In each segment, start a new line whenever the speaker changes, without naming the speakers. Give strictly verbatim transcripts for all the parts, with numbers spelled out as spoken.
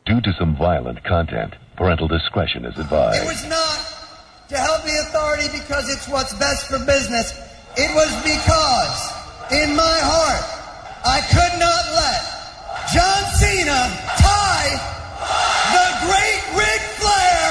Due to some violent content, parental discretion is advised.
It was not to help the authority because it's what's best for business. It was because, in my heart, I could not let John Cena tie the great Ric Flair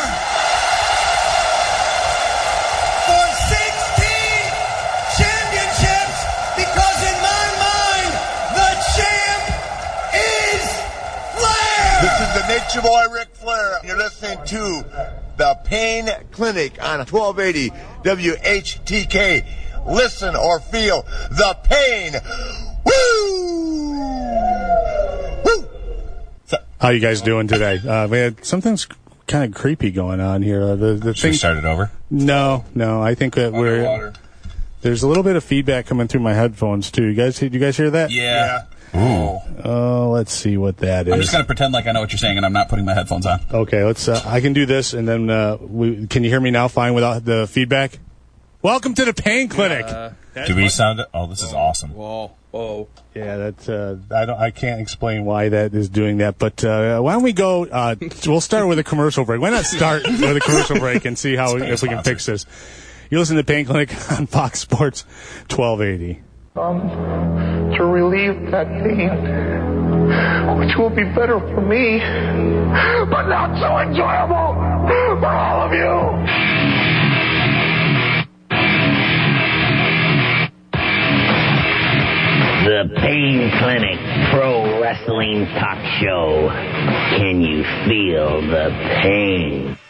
for sixteen championships, because in my mind, the champ is Flair!
This is the Nature Boy Ric Flair. You're listening to the Pain Clinic on twelve eighty W H T K. Listen or feel the pain. Woo! Woo!
So, how you guys doing today? Uh, man, something's kind of creepy going on here. Uh, the the
Should
thing
we start it over?
No, no. I think that we're there's a little bit of feedback coming through my headphones too. You guys, do you guys hear that?
Yeah.
Oh, uh, let's see what that is.
I'm just gonna pretend like I know what you're saying, and I'm not putting my headphones on.
Okay, let's. Uh, I can do this, and then uh, we, can you hear me now? Fine without the feedback. Welcome to the Pain Clinic. Uh,
do we sound? Oh, this is awesome.
Whoa, whoa.
Yeah, that's. Uh, I don't. I can't explain why that is doing that, but uh, why don't we go? Uh, we'll start with a commercial break. Why not start with a commercial break and see how if we can fix this? You listen to Pain Clinic on Fox Sports twelve eighty.
Um, to relieve that pain, which will be better for me, but not so enjoyable for all of you.
The Pain Clinic Pro Wrestling Talk Show. Can you feel the pain?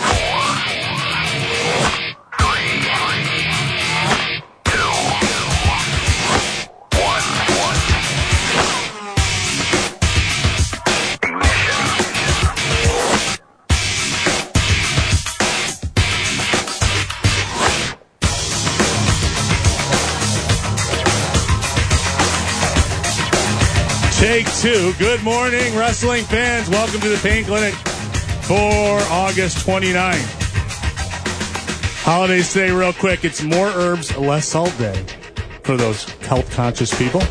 Take two. Good morning, wrestling fans. Welcome to the Pain Clinic for August twenty-ninth. Holidays today, real quick. It's more herbs, less salt day for those health-conscious people.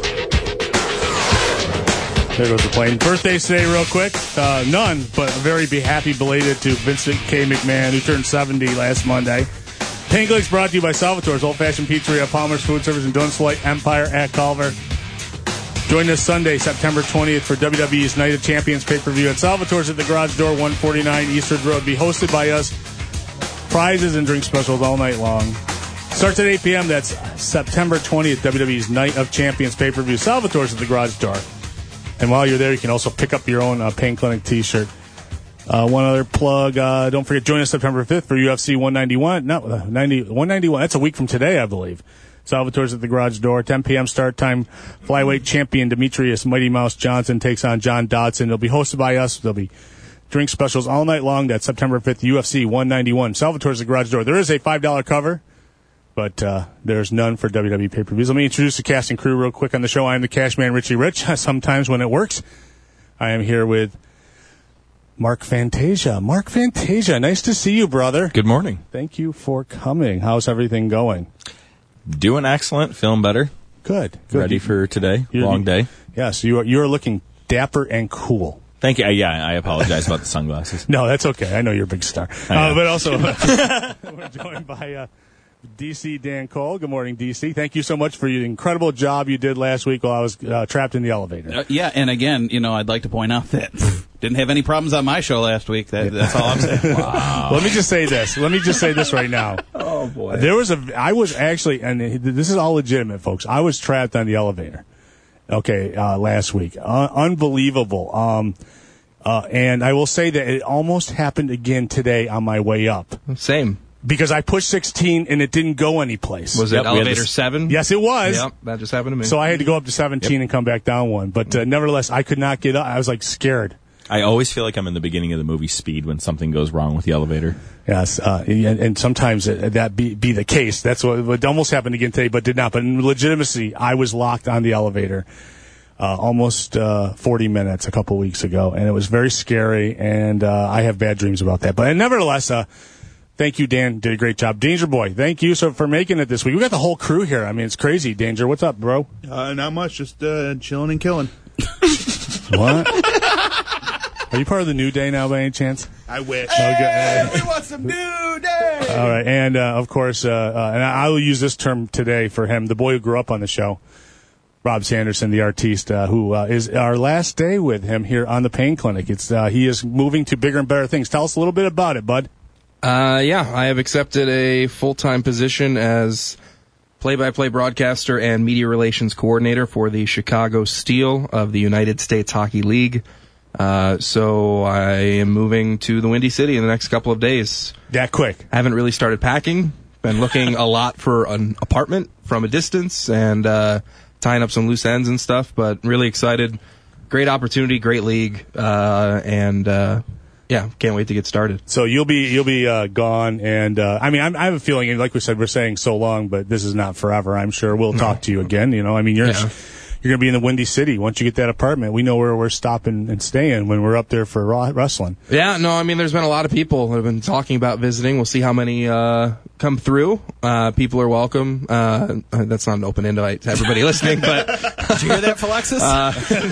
There goes the plane. Birthdays today, real quick. Uh, none, but a very be happy belated to Vincent K. McMahon, who turned seventy last Monday. Pain Clinic's brought to you by Salvatore's Old Fashioned Pizzeria, Palmer's Food Service, and Dunstlight Empire at Culver. Join us Sunday, September twentieth for W W E's Night of Champions pay-per-view at Salvatore's at the Garage Door, one forty-nine Eastridge Road. Be hosted by us. Prizes and drink specials all night long. Starts at eight p.m. That's September twentieth, W W E's Night of Champions pay-per-view. Salvatore's at the Garage Door. And while you're there, you can also pick up your own uh, Pain Clinic t-shirt. Uh, one other plug. Uh, don't forget, join us September fifth for U F C one ninety-one. No, uh, ninety, one ninety-one. That's a week from today, I believe. Salvatore's at the Garage Door. ten p.m. start time. Flyweight champion Demetrius Mighty Mouse Johnson takes on John Dodson. It'll be hosted by us. There'll be drink specials all night long. That's September fifth, U F C one ninety-one. Salvatore's at the Garage Door. There is a five dollar cover, but uh, there's none for W W E pay-per-views. Let me introduce the cast and crew real quick on the show. I am the cash man, Richie Rich. Sometimes when it works, I am here with Mark Fantasia. Mark Fantasia, nice to see you, brother.
Good morning.
Thank you for coming. How's everything going?
Doing excellent. Feeling better.
Good. Good.
Ready for today.
You're,
Long day.
Yes, you are, you are looking dapper and cool.
Thank you. Yeah, I apologize about the sunglasses.
No, that's okay. I know you're a big star. Uh, but also, we're joined by uh, D C Dan Cole. Good morning, D C. Thank you so much for the incredible job you did last week while I was uh, trapped in the elevator.
Uh, yeah, and again, you know, I'd like to point out that didn't have any problems on my show last week. That, that's all I'm saying.
Wow. Let me just say this. Let me just say this right now.
Oh, boy.
There was a, I was actually, and this is all legitimate, folks. I was trapped on the elevator. Okay, uh, last week. Uh, unbelievable. Um, uh, and I will say that it almost happened again today on my way up.
Same.
Because I pushed sixteen and it didn't go anyplace.
Was it yep, elevator seven?
Yes, it was.
Yep, that just happened to me.
So I had to go up to seventeen yep. and come back down one. But uh, nevertheless, I could not get up. I was like scared.
I always feel like I'm in the beginning of the movie Speed when something goes wrong with the elevator.
Yes, uh, and, and sometimes that be, be the case. That's what, what almost happened again today, but did not. But in legitimacy, I was locked on the elevator uh, almost uh, forty minutes a couple weeks ago, and it was very scary, and uh, I have bad dreams about that. But nevertheless, uh, thank you, Dan. Did a great job. Danger Boy, thank you so for making it this week. We got the whole crew here. I mean, it's crazy. Danger, what's up, bro?
Uh, not much, just uh, chilling and killing.
What? Are Are you part of the New Day now by any chance?
I wish.
Okay.
We want some New Day.
All right, and uh, of course, uh, uh, and I will use this term today for him, the boy who grew up on the show, Rob Sanderson, the artiste, uh, who uh, is our last day with him here on the Pain Clinic. It's uh, he is moving to bigger and better things. Tell us a little bit about it, bud.
Uh, yeah, I have accepted a full-time position as play-by-play broadcaster and media relations coordinator for the Chicago Steel of the United States Hockey League. Uh, so I am moving to the Windy City in the next couple of days.
That quick?
I haven't really started packing. Been looking a lot for an apartment from a distance and uh, tying up some loose ends and stuff, but really excited. Great opportunity, great league, uh, and... Uh, Yeah, can't wait to get started.
So you'll be you'll be uh, gone, and uh, I mean I'm, I have a feeling, like we said, we're saying so long, but this is not forever. I'm sure we'll talk to you again. You know, I mean you're
Yeah.
you're gonna be in the Windy City once you get that apartment. We know where we're stopping and staying when we're up there for raw wrestling.
Yeah, no, I mean there's been a lot of people that have been talking about visiting. We'll see how many uh, come through. Uh, people are welcome. Uh, that's not an open invite to everybody listening, but
did you hear that, Philexis?
Uh,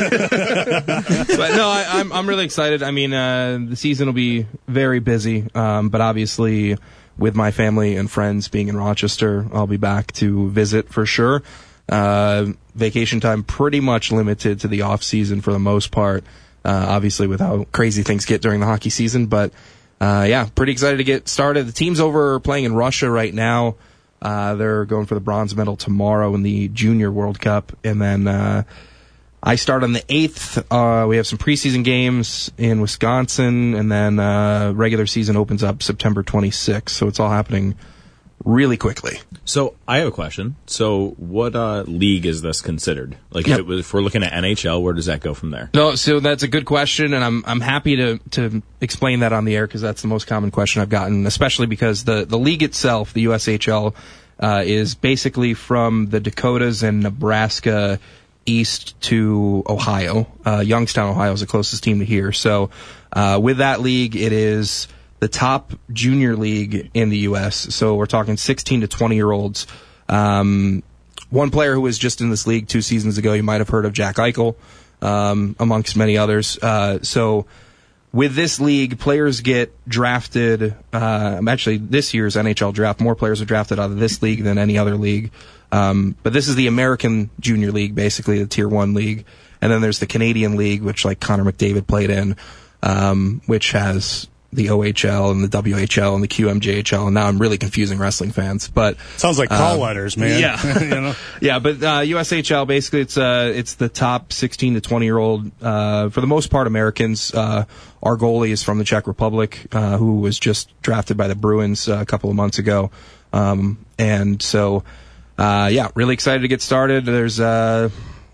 but no, I, I'm I'm really excited. I mean, uh, the season will be very busy, um, but obviously with my family and friends being in Rochester, I'll be back to visit for sure. Uh, vacation time pretty much limited to the off season for the most part. Uh, obviously with how crazy things get during the hockey season, but uh, yeah, pretty excited to get started. The team's over playing in Russia right now. Uh, they're going for the bronze medal tomorrow in the Junior World Cup, and then uh, I start on the eighth. Uh, we have some preseason games in Wisconsin, and then uh, regular season opens up September twenty-sixth. So it's all happening really quickly.
So I have a question. So what uh, league is this considered? Like
Yep.
if, it was, if we're looking at N H L, where does that go from there?
No, so that's a good question, and I'm I'm happy to to explain that on the air because that's the most common question I've gotten, especially because the the league itself, the U S H L, uh, is basically from the Dakotas and Nebraska east to Ohio. Uh, Youngstown, Ohio is the closest team to here. So uh, with that league, it is the top junior league in the U S. So we're talking sixteen to twenty year olds. Um, one player who was just in this league two seasons ago, you might have heard of Jack Eichel, um, amongst many others. Uh, so with this league, players get drafted. Uh, actually, this year's N H L draft, more players are drafted out of this league than any other league. Um, but this is the American Junior League, basically the Tier One league, and then there's the Canadian League, which like Connor McDavid played in, um, which has the O H L and the W H L and the Q M J H L, and now I'm really confusing wrestling fans. But
sounds like call
um,
letters, man.
Yeah,
you know?
yeah. But uh, U S H L basically it's uh it's the top sixteen to twenty year old, uh, for the most part Americans. Uh, our goalie is from the Czech Republic, uh, who was just drafted by the Bruins uh, a couple of months ago, um, and so uh, yeah, really excited to get started. There's a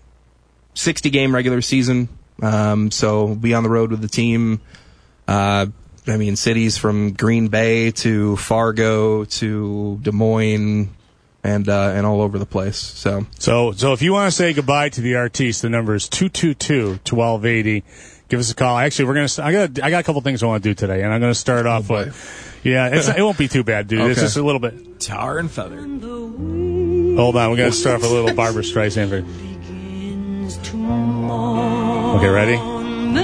sixty game regular season, um, so we'll be on the road with the team. Uh, I mean, cities from Green Bay to Fargo to Des Moines and uh, and all over the place. So,
so, so if you want to say goodbye to the artiste, the number is two two two, twelve eighty. Give us a call. Actually, we're gonna. I got. I got a couple things I want to do today, and I'm gonna start off
oh
with. Yeah, it's, it won't be too bad, dude.
Okay.
It's just a little bit.
Tar and feather.
Hold on, we're gonna start off with a little Barbra Streisand. Okay, ready?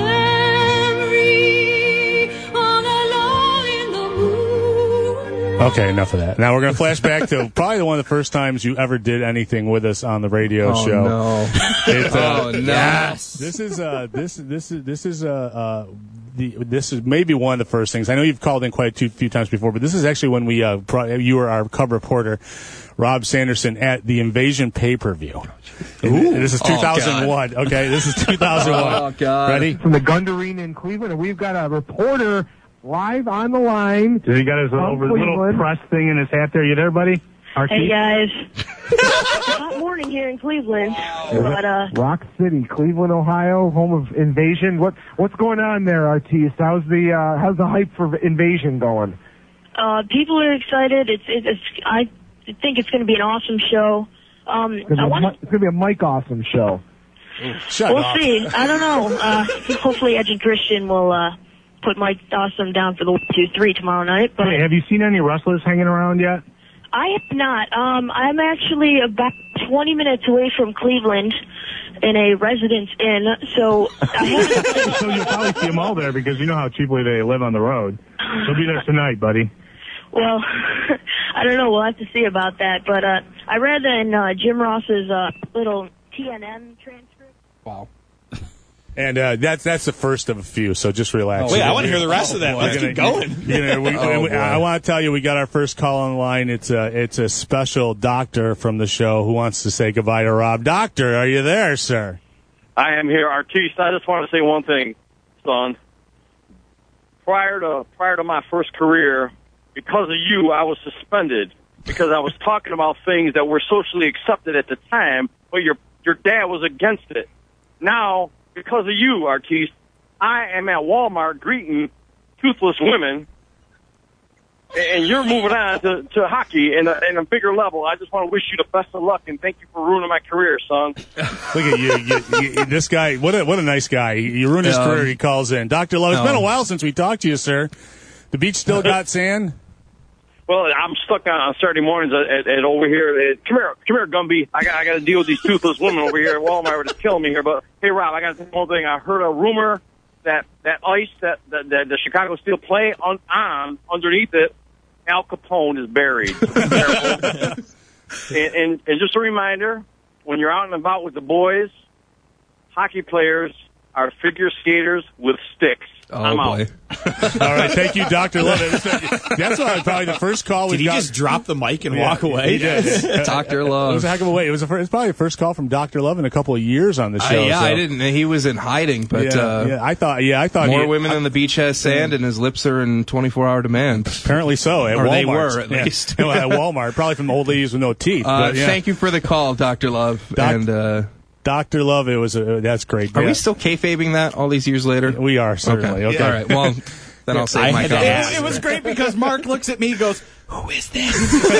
Okay, enough of that. Now we're going to flash back to probably one of the first times you ever did anything with us on the radio
oh,
show.
No.
It, uh,
oh no!
Yes. This is uh, this this is this is uh, uh, the this is maybe one of the first things. I know you've called in quite a few times before, but this is actually when we uh, pro- you were our cub reporter, Rob Sanderson, at the Invasion pay per view. This is two thousand one.
Oh,
okay, this is two thousand one.
Oh God!
Ready?
From the Gund Arena in Cleveland, and we've got a reporter live on the line.
He got his over little press thing in his hat there. You there, buddy?
Archie? Hey, guys. It's a hot morning here in Cleveland. But, uh,
Rock City, Cleveland, Ohio, home of Invasion. What What's going on there, artiste? How's the uh, How's the hype for Invasion going?
Uh, people are excited. It's, it's, it's I think it's going to be an awesome show. Um,
It's going
I wanna...
to be a Mike Awesome show.
Shut
we'll
up.
see. I don't know. Uh, hopefully Edge and Christian will uh, put Mike Awesome down for the one, two, three tomorrow night. But
hey, have you seen any wrestlers hanging around yet?
I have not. Um, I'm actually about twenty minutes away from Cleveland, in a Residence Inn, so I haven't...
So you'll probably see them all there because you know how cheaply they live on the road. She'll be there tonight, buddy.
Well, I don't know. We'll have to see about that. But uh, I read in uh, Jim Ross's uh, little T N N transcript.
Wow.
And uh, that's that's the first of a few, so just relax.
Oh, wait, I want to hear the rest of that. Let's
gonna,
keep going.
You know, we,
oh,
we, I want to tell you, we got our first call on the line. It's a, it's a special doctor from the show who wants to say goodbye to Rob. Doctor, are you there, sir?
I am here. Artiste, I just want to say one thing, son. Prior to prior to my first career, because of you, I was suspended because I was talking about things that were socially accepted at the time, but your your dad was against it. Now, because of you, Artiste, I am at Walmart greeting toothless women, and you're moving on to, to hockey in a, in a bigger level. I just want to wish you the best of luck, and thank you for ruining my career, son.
Look at you, you, you this guy. What a what a nice guy. You ruined his um, career. He calls in. Doctor Love, it's um, been a while since we talked to you, sir. The beach still got sand?
Well, I'm stuck on, on Saturday mornings at, at, at over here. At, come here, come here, Gumby. I got I got to deal with these toothless women over here at Walmart. It's killing me here. But hey, Rob, I got to say one thing. I heard a rumor that that ice that, that, that the Chicago Steel play on, on underneath it, Al Capone is buried. and, and, and just a reminder, when you're out and about with the boys, hockey players are figure skaters with sticks.
Oh,
I'm
boy.
out.
All right, thank you, Doctor Love. That's probably the first call we've
Did he
got.
just drop the mic and
Yeah,
walk away?
He did.
Doctor Love.
It was a heck of a way. It was, a, it's probably the first call from Doctor Love in a couple of years on the
Uh,
show.
yeah,
so.
I didn't. He was in hiding, but
yeah,
uh,
yeah, I thought. Yeah, I thought
more
he,
women
I,
than the beach has sand, and his lips are in twenty-four hour demand.
Apparently so. At
or
Walmart.
they were at
yeah.
least.
No, at Walmart, probably from the old ladies with no teeth.
Uh,
but, yeah.
Thank you for the call, Doctor Love.
Doc-
and uh,
Doctor Love, it was a, that's great.
Are
yeah.
we still kayfabing that all these years later?
We are certainly. Okay.
okay. All right. Well, then I'll save my comments.
It, it was great because Mark looks at me and goes, "Who is this?"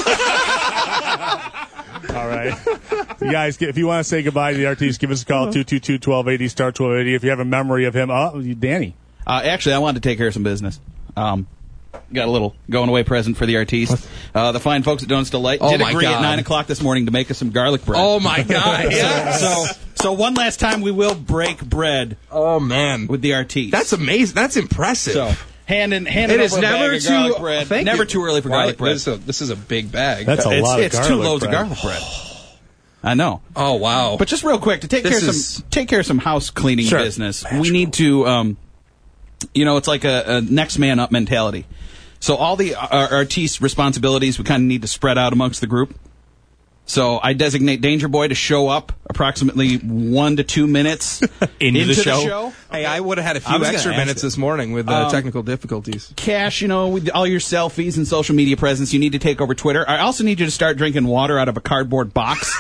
All right. You guys, if you want to say goodbye to the artiste, give us a call, two two two, twelve eighty, star twelve eighty. If you have a memory of him, oh, Danny.
Uh, actually, I wanted to take care of some business. Um, got a little going away present for the artiste. Uh, the fine folks at Donuts Delight
Oh
did
my
agree
God.
at nine o'clock this morning to make us some garlic bread.
Oh, my God. Yes.
So, so one last time we will break bread.
Oh, man.
With the artiste.
That's amazing. That's impressive.
So, hand in hand
It
over
is
a
never
bag of
too
garlic bread.
Thank
never
you.
too early for
Right.
garlic bread.
This is, a, this is a big bag.
That's a
it's,
lot of
it's
garlic
two loads
bread.
of garlic bread. I know.
Oh, wow.
But just real quick, to take
This
care of
is-
some take care of some house cleaning
Sure.
business, we need to, um, you know, it's like a, a next man up mentality. So all the uh, artiste responsibilities we kind of need to spread out amongst the group. So I designate Danger Boy to show up approximately one to two minutes
Into the show?
show.
Hey, I would have had a
I
few
was gonna
extra
ask
minutes
you.
this morning with uh,
Um,
technical difficulties.
Cash, you know, with all your selfies and social media presence, you need to take over Twitter. I also need you to start drinking water out of a cardboard box.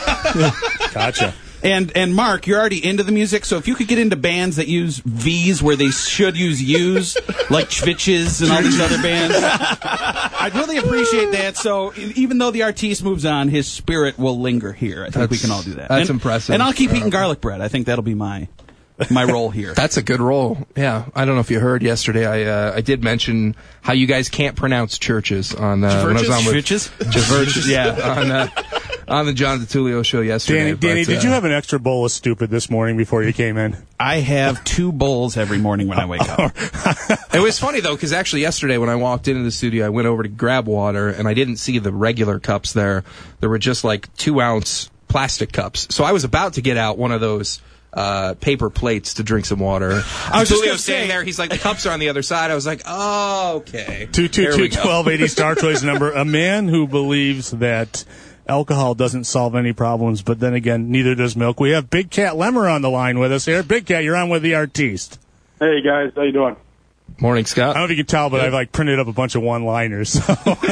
Gotcha.
And and Mark, you're already into the music, so if you could get into bands that use V's where they should use U's, like Chviches and all these other bands, I'd really appreciate that. So e- even though the artiste moves on, his spirit will linger here. I think we
That's-
can all do that.
that's
and,
impressive.
And I'll keep eating garlic bread. I think that'll be my my role here.
That's a good role. Yeah, I don't know if you heard yesterday. I uh, I did mention how you guys can't pronounce churches on uh, when I was on with
Chviches?
Chviches, yeah, on uh, on the John DeTulio show yesterday.
Danny, Danny
but,
did
uh,
you have an extra bowl of stupid this morning before you came in?
I have two bowls every morning when I wake up.
It was funny though, because actually yesterday when I walked into the studio, I went over to grab water and I didn't see the regular cups there. There were just like two ounce plastic cups. So I was about to get out one of those uh, paper plates to drink some water.
I was just
DeTulio
gonna
standing
say-
there. He's like, the cups are on the other side. I was like, oh, okay.
Two two
There
two
we go.
twelve eighty Star Choice number. A man who believes that alcohol doesn't solve any problems, but then again, neither does milk. We have Big Cat Lemmer on the line with us here. Big Cat, you're on with the artiste.
Hey, guys. How you doing?
Morning,
I
Scott.
don't know if you can tell, but I've like printed up a bunch of one-liners. So.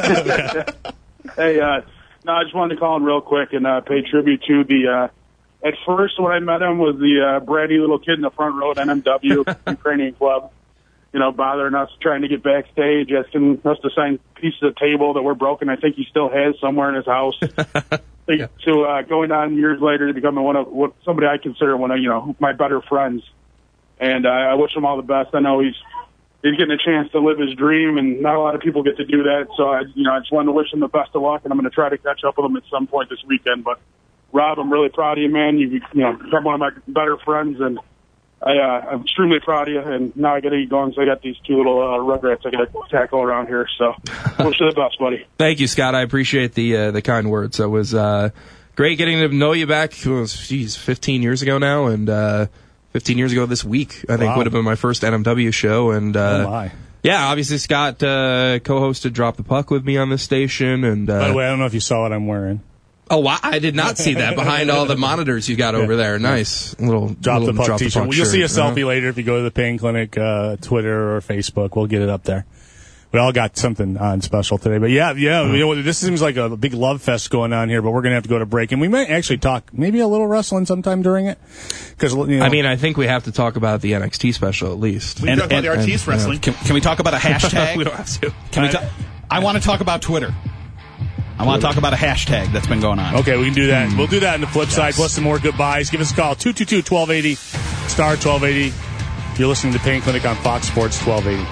Hey, uh, no, I just wanted to call in real quick and uh, pay tribute to the, uh, at first when I met him was the uh, bratty little kid in the front row at N M W, Ukrainian club, you know, bothering us, trying to get backstage, asking us to sign pieces of table that were broken. I think he still has somewhere in his house. yeah. So uh, going on years later to becoming one of what somebody I consider one of, you know, my better friends. And uh, I wish him all the best. I know he's he's getting a chance to live his dream, and not a lot of people get to do that. So I, you know, I just wanted to wish him the best of luck, and I'm going to try to catch up with him at some point this weekend. But Rob, I'm really proud of you, man. You, you know, become one of my better friends, and I, uh, I'm extremely proud of you. And now I got to get going, so I got these two little uh, rugrats I got to tackle around here. So, wish you the best, buddy.
Thank you, Scott. I appreciate the uh, the kind words. It was uh, great getting to know you back. It was, geez, fifteen years ago now, and uh, fifteen years ago this week, I think,
Wow.
would have been my first N M W show. And uh,
Oh, my.
yeah, obviously Scott uh, co-hosted Drop the Puck with me on this station. And uh,
By the way, I don't know if you saw what I'm wearing.
oh, wow, I did not see that behind all the monitors you got over there. Nice little
Drop
little
the puck t-shirt.
Puck
You'll see a
shirt.
selfie later if you go to the Pain Clinic uh, Twitter or Facebook. We'll get it up there. We all got something on special today. But yeah, yeah, you know, this seems like a big love fest going on here, but we're going to have to go to break. And we might actually talk maybe a little wrestling sometime during it. Cause, you know,
I mean, I think we have to talk about the N X T special at least.
We can talk about the Artiste wrestling.
Can, can we talk about a hashtag?
We don't have to.
Can we ta- I want to talk about Twitter. I want to talk about a hashtag that's been going on.
Okay, we can do that. We'll do that on the flip side, plus some more goodbyes. Give us a call, two two two, one two eight zero, star twelve eighty. You're listening to Pain Clinic on Fox Sports twelve eighty.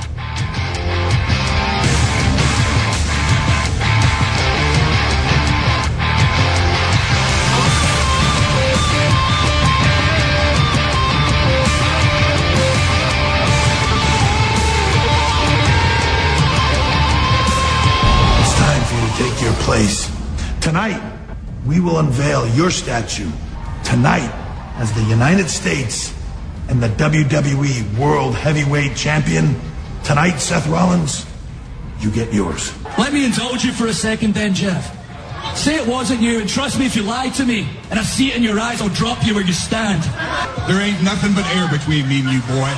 It's time for you to take your place. Tonight, we will unveil your statue. Tonight, as the United States and the W W E World Heavyweight Champion. Tonight, Seth Rollins, you get yours.
Let me indulge you for a second then, Jeff. Say it wasn't you, and trust me, if you lied to me, and I see it in your eyes, I'll drop you where you stand.
There ain't nothing but air between me and you, boy.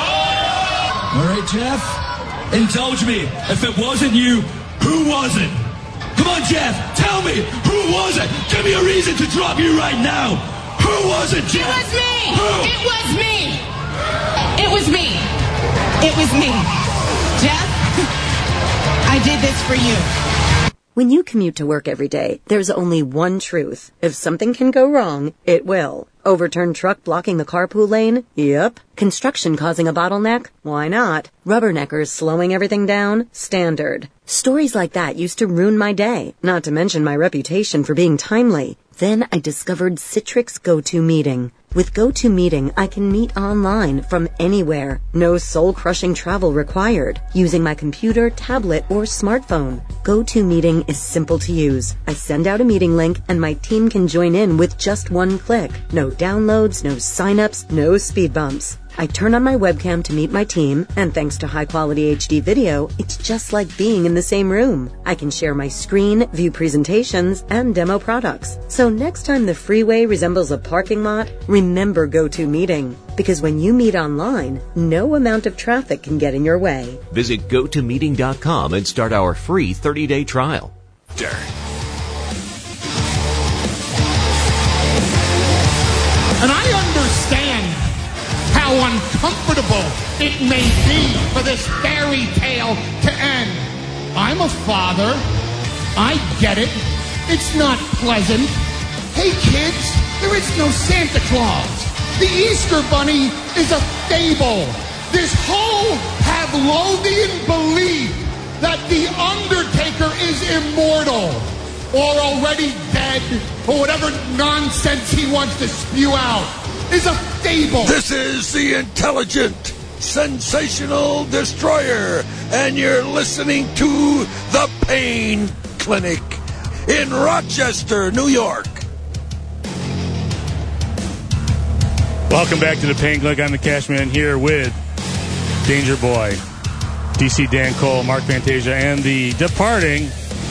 All right, Jeff? Indulge me. If it wasn't you, who was it? Come on, Jeff, tell me, who was it? Give me a reason to drop you right now. Who was it, Jeff?
It was me.
Who?
It was me. It was me. It was me. Jeff, I did this for you.
When you commute to work every day, there's only one truth. If something can go wrong, it will. Overturned truck blocking the carpool lane? Yep. Construction causing a bottleneck? Why not? Rubberneckers slowing everything down? Standard. Stories like that used to ruin my day, not to mention my reputation for being timely. Then I discovered Citrix GoToMeeting. With GoToMeeting, I can meet online from anywhere. No soul-crushing travel required. Using my computer, tablet, or smartphone. GoToMeeting is simple to use. I send out a meeting link, and my team can join in with just one click. No downloads, no sign-ups, no speed bumps. I turn on my webcam to meet my team, and thanks to high-quality H D video, it's just like being in the same room. I can share my screen, view presentations, and demo products. So next time the freeway resembles a parking lot, remember GoToMeeting. Because when you meet online, no amount of traffic can get in your way.
Visit go to meeting dot com and start our free thirty-day trial.
Darn.
And I understand how uncomfortable it may be for this fairy tale to end. I'm a father. I get it. It's not pleasant. Hey kids, there is no Santa Claus. The Easter Bunny is a fable. This whole Pavlovian belief that the Undertaker is immortal or already dead or whatever nonsense he wants to spew out is a fable.
This is the intelligent, sensational destroyer, and you're listening to The Pain Clinic in Rochester, New York.
Welcome back to the Pain Clinic. I'm the Cashman here with Danger Boy, D C Dan Cole, Mark Fantasia, and the departing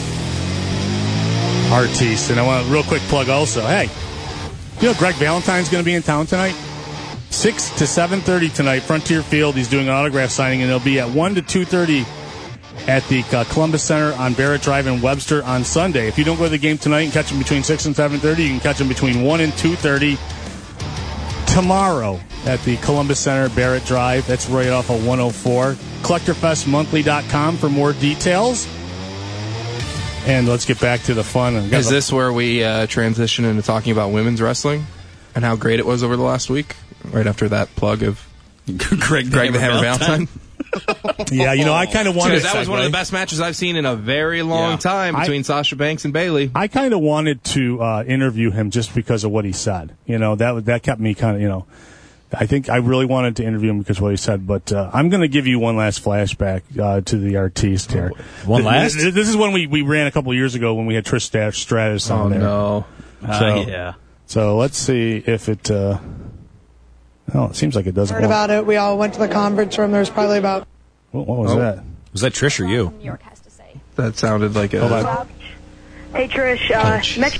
Artiste. And I want a real quick plug also. Hey, you know Greg Valentine's going to be in town tonight? six to seven thirty tonight, Frontier Field. He's doing an autograph signing, and it'll be at one to two thirty at the uh, Columbus Center on Barrett Drive in Webster on Sunday. If you don't go to the game tonight and catch him between six and seven thirty, you can catch him between one and two thirty tomorrow at the Columbus Center, Barrett Drive. That's right off of one oh four. collector fest monthly dot com for more details. And let's get back to the fun.
Is this where we uh, transition into talking about women's wrestling and how great it was over the last week? Right after that plug of
Greg,
Greg the Hammer Valentine.
Yeah, you know, I kind of wanted
Because that was one of the best matches I've seen in a very long
Yeah.
time between
I-
Sasha Banks and Bayley.
I kind of wanted to uh, interview him just because of what he said. You know, that was- that kept me kind of, you know, I think I really wanted to interview him because of what he said. But uh, I'm going to give you one last flashback uh, to the artiste here.
One last?
This, this is one we, we ran a couple of years ago when we had Trish Stat- Stratus on
Oh,
there.
no.
Uh,
So,
yeah.
So let's see if it. Uh, oh, it seems like it doesn't.
Heard about it. We all went to the conference room. There was probably about.
What, what was
Oh.
that?
Was that Trish or you?
That sounded like a.
Hold on.
Hey, Trish. Uh, met-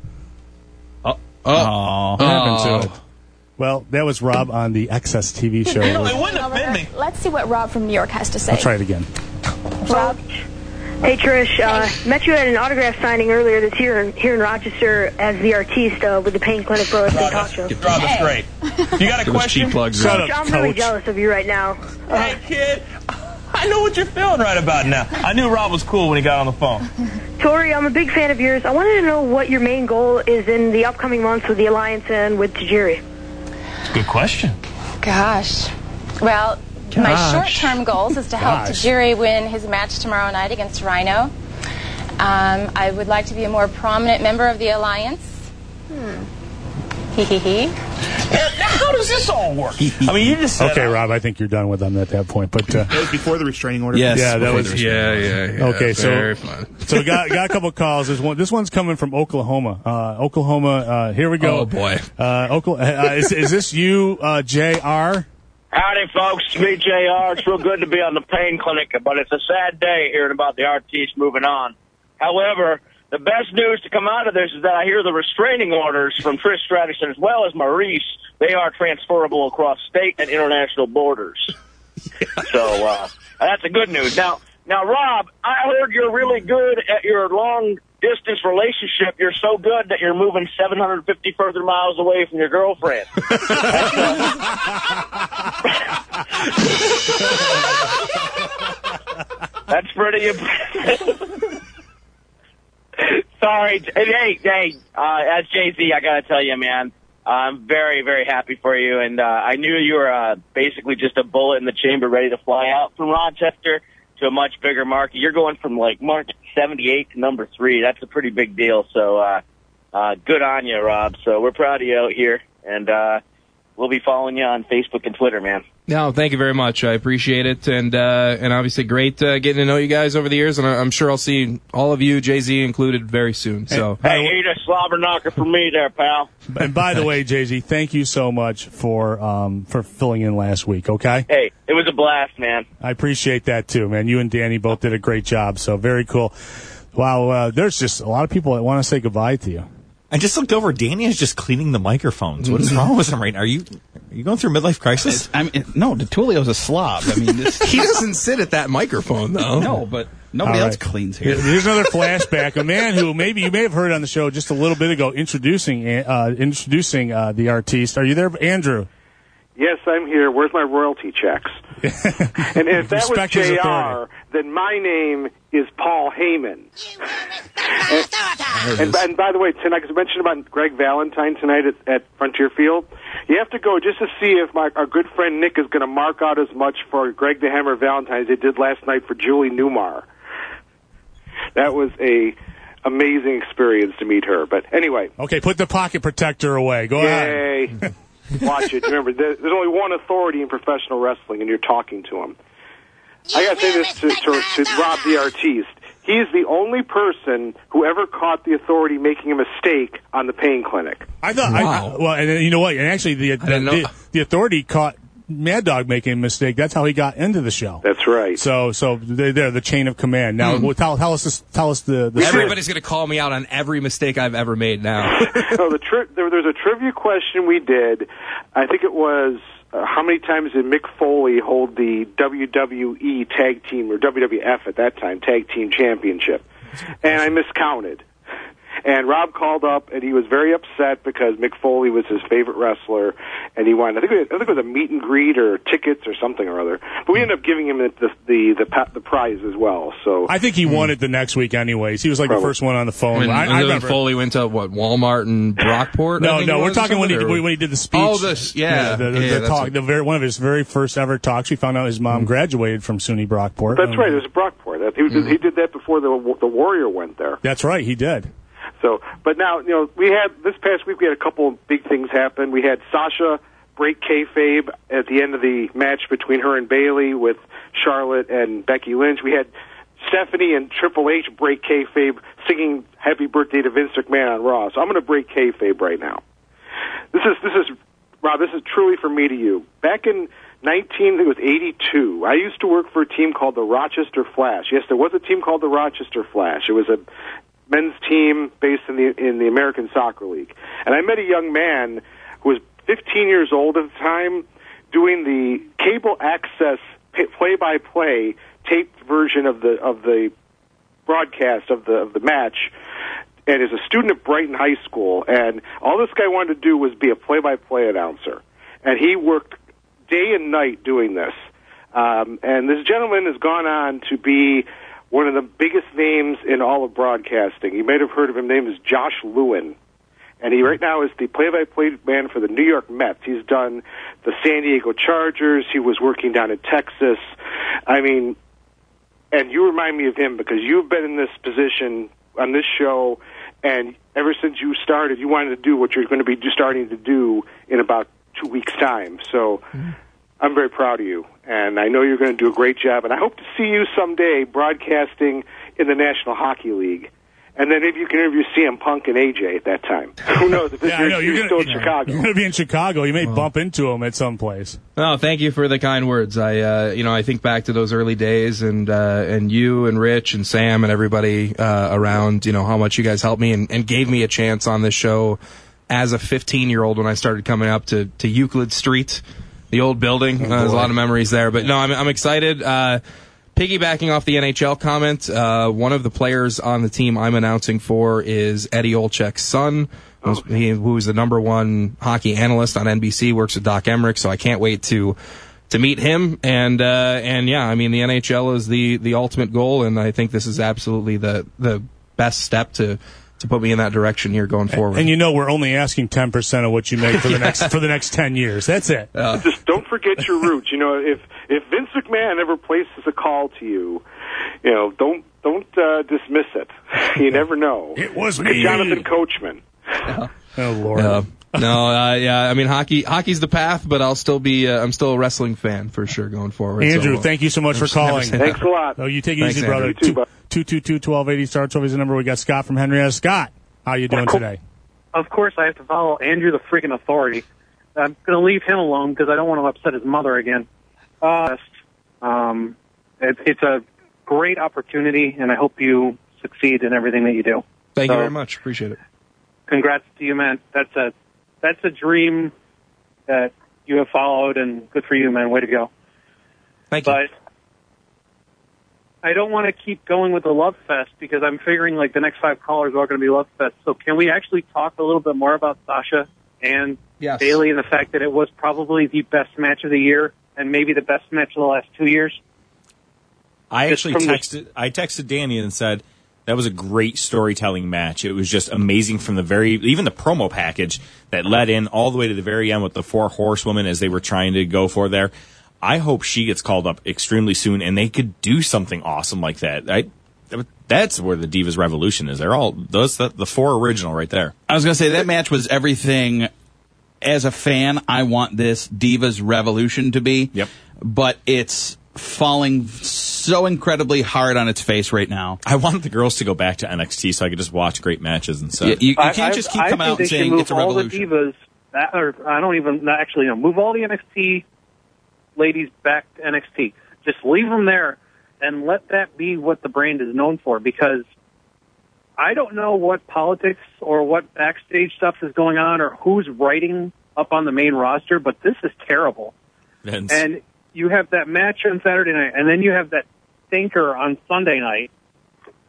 Oh.
Oh.
What happened to it? Well, that was Rob on the X S T V show.
wouldn't have been me. Let's see what Rob from New York has to say.
I'll try it again.
Rob. Hey, Trish. Uh, met you at an autograph signing earlier this year here in Rochester as the artiste uh, with the Pain Clinic Pro Wrestling Talk Show.
Rob, that's great. You got a question?
Shut up,
I'm really
coach.
jealous of you right now. Uh,
Hey, kid. I know what you're feeling right about now. I knew Rob was cool when he got on the phone.
Tori, I'm a big fan of yours. I wanted to know what your main goal is in the upcoming months with the Alliance and with Tajiri.
It's a good question.
Gosh. Well, my
Gosh.
short-term goals is to help
Gosh.
Tajiri win his match tomorrow night against Rhino. Um, I would like to be a more prominent member of the Alliance. Hmm. Hee hee hee.
Now, how does this all work? I mean, you just said,
Okay, Rob, I think you're done with them at that point. But uh,
That was before the restraining order.
Yes, yeah, that
before
was-
the restraining
Yeah,
order.
yeah, yeah.
okay, so
Very fun.
so got got a couple calls. There's one. This one's coming from Oklahoma. Uh, Oklahoma. Uh, here we go.
Oh, boy.
Uh, Oklahoma. Uh, is, is this you, uh, J R?
Howdy, folks. It's me, J R. It's real good to be on the Pain Clinic, but it's a sad day hearing about the artiste moving on. However, the best news to come out of this is that I hear the restraining orders from Trish Stratus as well as Maurice, they are transferable across state and international borders. So uh, that's the good news. Now, now, Rob, I heard you're really good at your long-distance relationship. You're so good that you're moving seven hundred fifty further miles away from your girlfriend. That's pretty impressive. Sorry. Hey, hey, uh, as Jay-Z, I gotta tell you, man, I'm very, very happy for you, and uh, I knew you were uh, basically just a bullet in the chamber ready to fly out from Rochester to a much bigger market. You're going from, like, market seventy-eight to number three. That's a pretty big deal, so uh, uh, good on you, Rob. So we're proud of you out here, and uh, we'll be following you on Facebook and Twitter, man.
No, thank you very much. I appreciate it, and uh, and obviously great uh, getting to know you guys over the years, and I- I'm sure I'll see all of you, Jay-Z included, very soon. So,
Hey, eat a slobber knocker for me there, pal.
And by the way, Jay Z, thank you so much for um, for filling in last week. Okay.
Hey, it was a blast, man.
I appreciate that too, man. You and Danny both did a great job, so very cool. Wow, uh, there's just a lot of people that want to say goodbye to you.
I just looked over. Danny is just cleaning the microphones. What is wrong with him right now? Are you are you going through a midlife crisis?
I mean, no, Tulio's a slob. I mean, this,
he doesn't sit at that microphone though.
No, but nobody
All
else
right.
cleans here.
Here's another flashback. A man who maybe you may have heard on the show just a little bit ago introducing uh, introducing uh, the artiste. Are you there, Andrew?
Yes, I'm here. Where's my royalty checks? And if that was
Respect his
J R, then my name is Paul Heyman. and, and, and by the way, tonight, because I mentioned about Greg Valentine tonight at, at Frontier Field, you have to go just to see if my our good friend Nick is going to mark out as much for Greg the Hammer Valentine as they did last night for Julie Newmar. That was a amazing experience to meet her. But anyway.
Okay, put the pocket protector away. Go
Yay.
ahead.
Watch it. Remember, there- there's only one authority in professional wrestling, and you're talking to him. I got to say this to, to, to Rob the artiste. He's the only person who ever caught the authority making a mistake on the Pain Clinic.
I thought. I, I, well, and then, you know what? And actually, the the, the the authority caught Mad Dog making a mistake. That's how he got into the show.
That's right.
So, so they're there, the chain of command. Now,
Hmm.
well, tell, tell us this, tell us the. the
Everybody's going to call me out on every mistake I've ever made now.
So the tri- there, there's a trivia question we did. I think it was uh, how many times did Mick Foley hold the W W E Tag Team or W W F at that time Tag Team Championship? And I miscounted. And Rob called up, and he was very upset because Mick Foley was his favorite wrestler, and he wanted, I think, it, I think it was a meet and greet or tickets or something or other. But we ended up giving him the the the, the, the prize as well. So
I think he won it the next week anyways. He was like
Probably.
the first one on the phone.
When,
I,
and
I
then
remember.
Foley went to, what, Walmart and Brockport? I
No,
think
no,
it
we're
was,
talking when he,
or-
when he did the speech.
Oh, this, yeah.
the, the,
yeah,
the
that's
talk,
a-
the very, one of his very first ever talks. We found out his mom graduated from SUNY Brockport.
That's
Um,
right. It was Brockport. That- He, was,
Mhm.
he did that before the the Warrior went there.
That's right, he did.
So, but now, you know, we had, this past week, we had a couple of big things happen. We had Sasha break kayfabe at the end of the match between her and Bayley with Charlotte and Becky Lynch. We had Stephanie and Triple H break kayfabe singing Happy Birthday to Vince McMahon on Raw. So I'm going to break kayfabe right now. This is, this is, Rob, this is truly from me to you. Back in nineteen, I think it was eighty-two, I used to work for a team called the Rochester Flash. Yes, there was a team called the Rochester Flash. It was a men's team based in the in the American Soccer League. And I met a young man who was fifteen years old at the time doing the cable access play-by-play taped version of the of the broadcast of the of the match, and is a student at Brighton High School. And all this guy wanted to do was be a play-by-play announcer. And he worked day and night doing this. Um, and this gentleman has gone on to be one of the biggest names in all of broadcasting. You may have heard of him. His name is Josh Lewin. And he right now is the play-by-play man for the New York Mets. He's done the San Diego Chargers. He was working down in Texas. I mean, and you remind me of him because you've been in this position on this show, and ever since you started, you wanted to do what you're going to be starting to do in about two weeks' time. So I'm very proud of you, and I know you're going to do a great job, and I hope to see you someday broadcasting in the National Hockey League. And then maybe you can interview C M Punk and A J at that time. Who knows? If
Yeah, I
you're,
know.
you're,
You're
still
gonna,
in Chicago.
You're going to be in Chicago. You may bump into him at some place.
No, thank you for the kind words. I, uh, you know, I think back to those early days, and uh, and you and Rich and Sam and everybody uh, around. You know how much you guys helped me and, and gave me a chance on this show as a fifteen-year-old when I started coming up to to Euclid Street, the old building. Uh, there's a lot of memories there. But no, I'm I'm excited. Uh, Piggybacking off the N H L comment, uh, one of the players on the team I'm announcing for is Eddie Olczyk's son, who's, he, who's the number one hockey analyst on N B C, works with Doc Emmerich, so I can't wait to to meet him. And uh, and yeah, I mean, the N H L is the, the ultimate goal, and I think this is absolutely the, the best step to to put me in that direction here going forward.
And you know we're only asking ten percent of what you make for the next for the next ten years. That's it.
Uh,
Just don't forget your roots. You know, if if Vince McMahon ever places a call to you, you know, don't don't uh, dismiss it. You never know.
It was
Look at
me.
Jonathan Coachman.
Yeah.
Oh Lord.
Uh, no, uh, yeah, I mean hockey. Hockey's the path, but I'll still be. Uh, I'm still a wrestling fan for sure going forward.
Andrew,
so, uh,
thank you so much for
I'll just never
calling.
say that.
a lot.
Oh, you take it
Thanks,
easy, brother.
Andrew. You too, bud.
two two two, twelve eighty starts over his number. We got Scott from Henrietta. Scott, how you doing today?
Of course, I have to follow Andrew, the freaking authority. I'm going to leave him alone because I don't want to upset his mother again. Uh, um, it, it's a great opportunity, and I hope you succeed in everything that you do.
Thank
So,
you very much. Appreciate it.
Congrats to you, man. That's a that's a dream that you have followed, and good for you, man. Way to go.
Thank you.
But I don't want to keep going with the love fest because I'm figuring like the next five callers are going to be love fest. So can we actually talk a little bit more about Sasha and
Yes.
Bayley and the fact that it was probably the best match of the year and maybe the best match of the last two years?
I
Just
actually
from the-
texted I texted Danny and said that was a great storytelling match. It was just amazing from the very even the promo package that led in all the way to the very end with the four horsewomen as they were trying to go for there. I hope she gets called up extremely soon and they could do something awesome like that. I that's where the Divas Revolution is. They're all those the, the four original right there.
I was going to say that match was everything. As a fan, I want this Divas Revolution to be.
Yep.
But it's falling so incredibly hard on its face right now.
I want the girls to go back to N X T so I could just watch great matches instead.
Yeah, you, you
I-
can't
I-
just keep
I
coming
think
out
they
and
should
saying
move
it's a
all
revolution.
the divas, that, or I don't even not actually no, move all the N X T ladies back to N X T. Just leave them there and let that be what the brand is known for. Because I don't know what politics or what backstage stuff is going on or who's writing up on the main roster, but this is terrible.
Vince.
And you have that match on Saturday night, and then you have that stinker on Sunday night.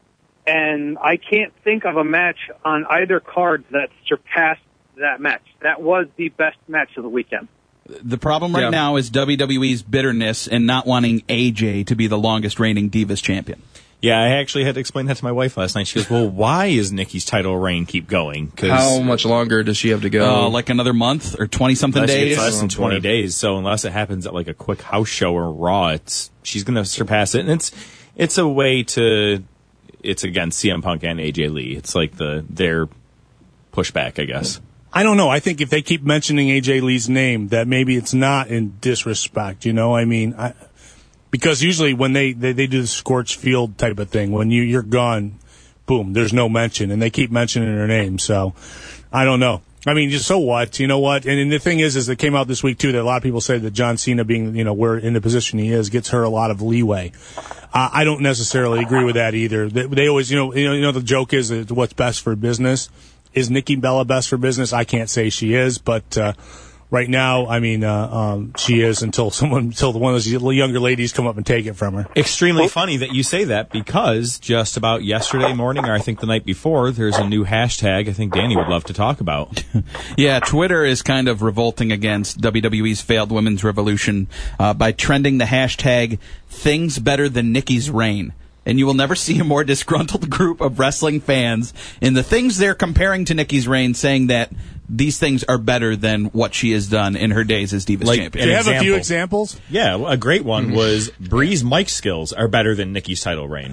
And I can't think of a match on either card that surpassed that match. That was the best match of the weekend.
The problem right
Yeah.
now is W W E's bitterness and not wanting A J to be the longest reigning Divas champion.
Yeah, I actually had to explain that to my wife last night. She goes, well, why is Nikki's title reign keep going?
How much longer does she have to go?
Uh, like another month or twenty-something
Less,
days?
it's less than
Oh,
twenty
boy.
days. So unless it happens at like a quick house show or Raw, it's she's going to surpass it. And it's it's a way to it's against C M Punk and A J Lee. It's like the their pushback, I guess.
I don't know. I think if they keep mentioning A J Lee's name, that maybe it's not in disrespect. You know, I mean, I, because usually when they, they, they do the scorched field type of thing, when you you're gone, boom, there's no mention, and they keep mentioning her name. So I don't know. I mean, just so what? You know what? And, and the thing is, is it came out this week too that a lot of people say that John Cena being, you know, where in the position he is, gets her a lot of leeway. Uh, I don't necessarily agree with that either. They, they always, you know, you know, you know, the joke is that what's best for business. Is Nikki Bella best for business? I can't say she is, but uh, right now, I mean, uh, um, she is until someone, until one of those younger ladies come up and take it from her.
Extremely funny that you say that because just about yesterday morning, or I think the night before, there's a new hashtag I think Danny would love to talk about.
Yeah, Twitter is kind of revolting against W W E's failed women's revolution uh, by trending the hashtag things better than Nikki's reign. And you will never see a more disgruntled group of wrestling fans in the things they're comparing to Nikki's reign, saying that these things are better than what she has done in her days as Divas
Like,
champion.
Do you have a few examples?
Yeah, well, a great one was Bree's mic skills are better than Nikki's title reign.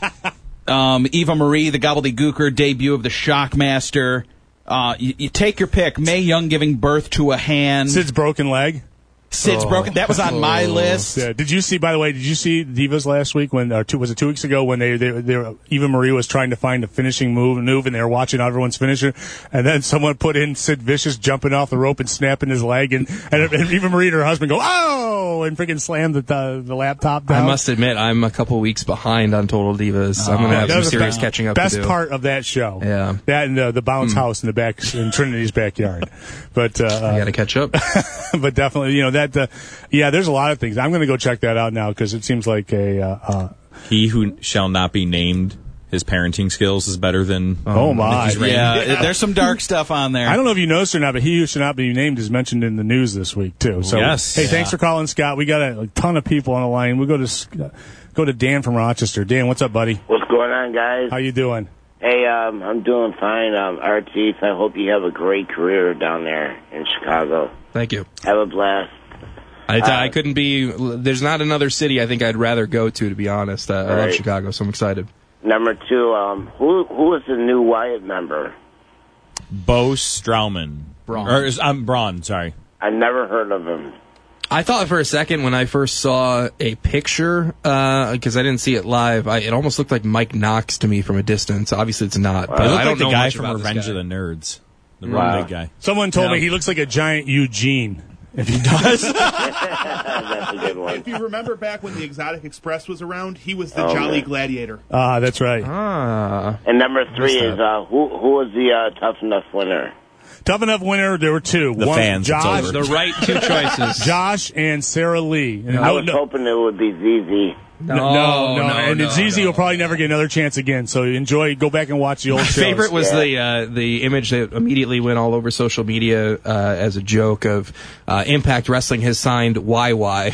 um, Eva Marie, the gobbledygooker debut of the Shockmaster. Uh, you, you take your pick. Mae Young giving birth to a hand.
Sid's broken leg.
Sid's
Oh.
broken. That was on my
Oh.
list.
Yeah. Did you see? By the way, did you see Divas last week when, or two, was it two weeks ago when they, they, they were, Eva Marie was trying to find a finishing move, move, and they were watching everyone's finisher, and then someone put in Sid Vicious jumping off the rope and snapping his leg, and, and, and Eva Marie and her husband go, oh, and freaking slammed the the, the laptop down.
I must admit, I'm a couple weeks behind on Total Divas. I'm going to have
That
some
was the
serious
best-
catching up
Best
to do.
part of that show.
Yeah.
That and uh, the bounce
Hmm.
house in the back in Trinity's backyard. But uh,
I got to catch up.
but definitely, you know that. Uh, yeah, there's a lot of things. I'm going to go check that out now because it seems like a. Uh, uh,
He who shall not be named, his parenting skills is better than
Oh, my.
Nikki's reign.
Yeah, there's some dark stuff on there.
I don't know if you noticed or not, but he who should not be named is mentioned in the news this week too. So,
Yes.
hey,
Yeah.
thanks for calling, Scott. We got a, a ton of people on the line. We will go to uh, go to Dan from Rochester. Dan, what's up, buddy?
What's going on, guys?
How you doing?
Hey, um, I'm doing fine. Um, Artis, I hope you have a great career down there in Chicago.
Thank you.
Have a blast.
I,
Uh,
I couldn't be. There's not another city I think I'd rather go to, to be honest. Uh, I love
Right.
Chicago, so I'm excited.
Number two, um, who who is the new Wyatt member?
Bo Strowman.
Braun.
Or, is- I'm Braun, sorry.
I never heard of him.
I thought for a second when I first saw a picture, because I didn't see it live, I, it almost looked like Mike Knox to me from a distance. Obviously, it's not. But
He looked
I don't
like the
know
guy
much
from
about this
Revenge
guy.
of the Nerds. The
Wow.
real big guy.
Someone told
Yeah.
me he looks like a giant Eugene. If he does,
That's a good one.
If you remember back when the Exotic Express was around, he was the
Oh,
Jolly
man.
Gladiator.
Ah, that's right.
Ah.
And number three
Missed
is uh, who who was the uh, Tough Enough winner?
Tough Enough winner. There were two.
The
One,
fans, it's
Josh,
over. The right two choices.
Josh and Sarah Lee. And
I
no,
was
no,
hoping it would be Z Z.
no, no, no, and Z Z will probably never get another chance again. So enjoy. Go back and watch the old
My
shows.
favorite was the uh, the image that immediately went all over social media uh, as a joke of uh, Impact Wrestling has signed Y Y.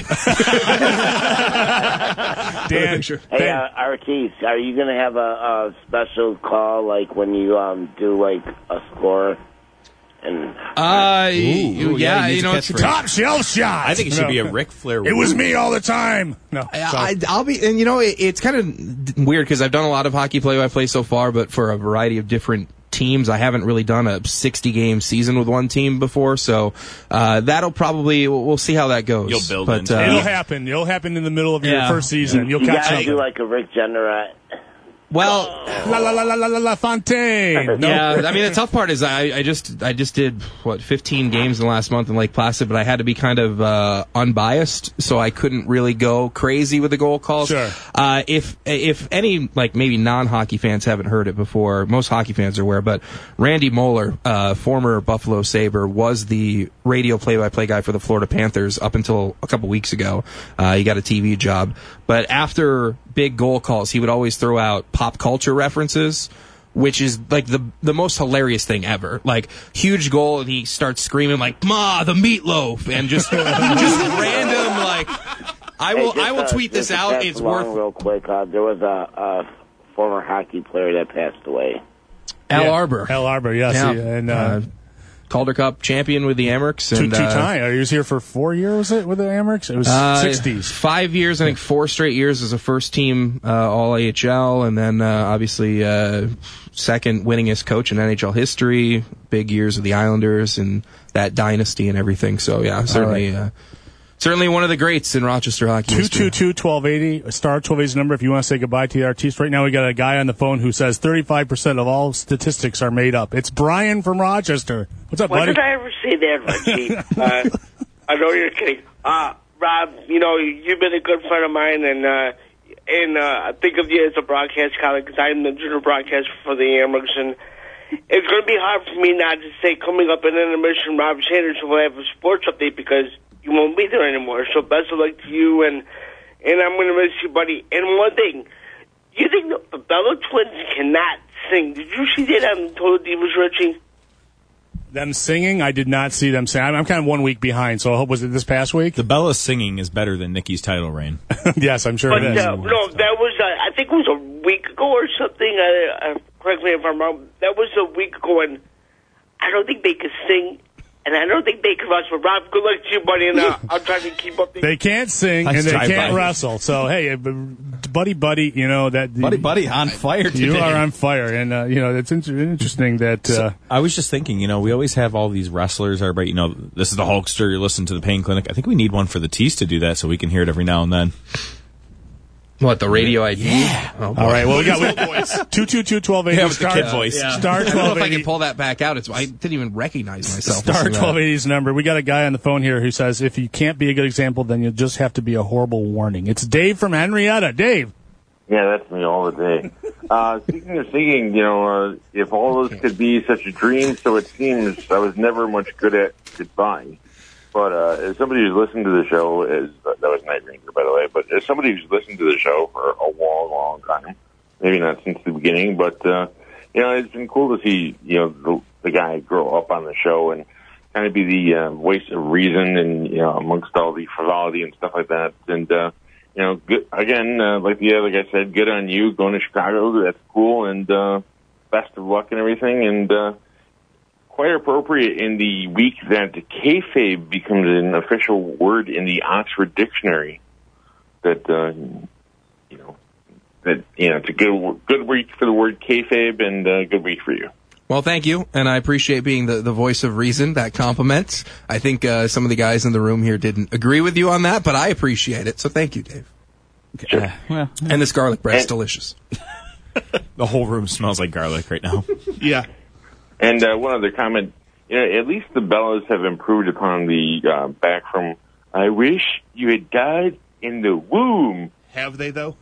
Dan,
Hey, uh, Artis, are you going to have a, a special call like when you um, do like a score? And
Uh,
Ooh,
yeah, you know, it's
top shelf shot.
I think it should
No.
be a Ric Flair.
It was me all the time. No,
I, I, I'll be, and you know, it, it's kind of weird because I've done a lot of hockey play-by-play so far, but for a variety of different teams. I haven't really done a sixty-game season with one team before, so uh, that'll probably we'll, we'll see how that goes.
You'll build
but,
into
uh,
It'll happen. It'll happen in the middle of your
Yeah.
first season. You'll
you
catch
gotta
up.
do like a Rick Jenner.
Well,
la la la la la la la Fontaine. No.
Yeah, I mean the tough part is I, I just I just did what fifteen games in the last month in Lake Placid, but I had to be kind of uh, unbiased, so I couldn't really go crazy with the goal calls.
Sure.
Uh, if if any, like maybe non-hockey fans haven't heard it before, most hockey fans are aware, but Randy Moeller, uh, former Buffalo Sabre, was the radio play-by-play guy for the Florida Panthers up until a couple weeks ago. Uh, he got a T V job. But after big goal calls, he would always throw out pop culture references, which is like the the most hilarious thing ever. Like, huge goal, and he starts screaming like, "Ma, the meatloaf," and just just random, like, I will
Hey, just,
I will
uh,
tweet
just
this
to
out.
pass
It's
along
worth
real quick. Uh, there was a, a former hockey player that passed away.
Al
Yeah.
Arbor.
Al Arbor, yes.
Yeah.
he- and uh,
Uh, Calder Cup champion with the Amerks.
two,
And,
two
uh,
time. He was here for four years, was it, with the Amerks? It was
Uh,
sixties.
Five years, I think four straight years as a first team uh, All A H L, and then uh, obviously uh, second winningest coach in N H L history. Big years with the Islanders and that dynasty and everything. So yeah, certainly, uh, certainly one of the greats in Rochester hockey
two
history.
two two, twelve eighty, star twelve eighty's number if you want to say goodbye to the artiste. Right now we got a guy on the phone who says thirty-five percent of all statistics are made up. It's Brian from Rochester. What's up,
When
buddy?
did I ever say that, Reggie? uh, I know you're kidding. Uh, Rob, you know, you've been a good friend of mine, and uh, and uh, I think of you as a broadcast colleague because I'm the junior broadcaster for the Amerks, and it's going to be hard for me not to say coming up in intermission, Rob Sanders will have a sports update because you won't be there anymore. So best of luck to you, and and I'm going to miss you, buddy. And one thing, you think the Bella twins cannot sing? Did you see that on Total Divas, Richie?
Them singing, I did not see them sing. I'm, I'm kind of one week behind, so I hope, was it this past week?
The Bella's singing is better than Nikki's title reign.
Yes, I'm sure
But
it is.
uh, no, that was uh, I think it was a week ago or something. Uh, uh, correct me if I'm wrong. That was a week ago, and I don't think they could sing, and I don't think they could wrestle. But Rob, good luck to you, buddy, and uh, I'll try to keep up. The-
They can't sing
Nice
and they
drive
can't
by.
wrestle. So hey, uh, buddy, buddy, you know that
Buddy, buddy, on fire today.
you are on fire, and uh, you know it's inter- interesting that. Uh,
So, I was just thinking, you know, we always have all these wrestlers. Everybody, you know, this is the Hulkster. You listen to the Pain Clinic. I think we need one for the Tease to do that so we can hear it every now and then.
What, the radio I D?
Yeah.
Oh, boy.
all right, well we got two two two twelve eighty.
Yeah, with the kid voice.
Yeah.
Star
I don't know
twelve
if I
eighty.
can pull that back out. It's, I didn't even recognize myself.
Star
listening to that.
twelve eighty's number. We got a guy on the phone here who says if you can't be a good example, then you'll just have to be a horrible warning. It's Dave from Henrietta. Dave.
Yeah, that's me all the day. Uh, speaking of singing, you know, uh, if all this could be such a dream, so it seems, I was never much good at goodbye. But uh, as somebody who's listened to the show, is that was Night Ranger, by the way, but as somebody who's listened to the show for a long, long time, maybe not since the beginning, but, uh, you know, it's been cool to see, you know, the, the guy grow up on the show and kind of be the uh, voice of reason and, you know, amongst all the frivolity and stuff like that. And, uh, you know, good, again, uh, like the other guy said, good on you going to Chicago. That's cool, and uh, best of luck and everything. And uh, quite appropriate in the week that kayfabe becomes an official word in the Oxford Dictionary. That uh, you know, that you know, it's a good good week for the word kayfabe, and uh, good week for you.
Well, thank you, and I appreciate being the, the voice of reason. That compliment. I think uh, some of the guys in the room here didn't agree with you on that, but I appreciate it. So thank you, Dave.
Sure.
Uh, well,
And this garlic bread's
And-
delicious.
the whole room smells like garlic right now.
Yeah.
And uh, one other comment, you know, at least the Bellas have improved upon the uh, back from "I wish you had died in the womb."
Have they, though?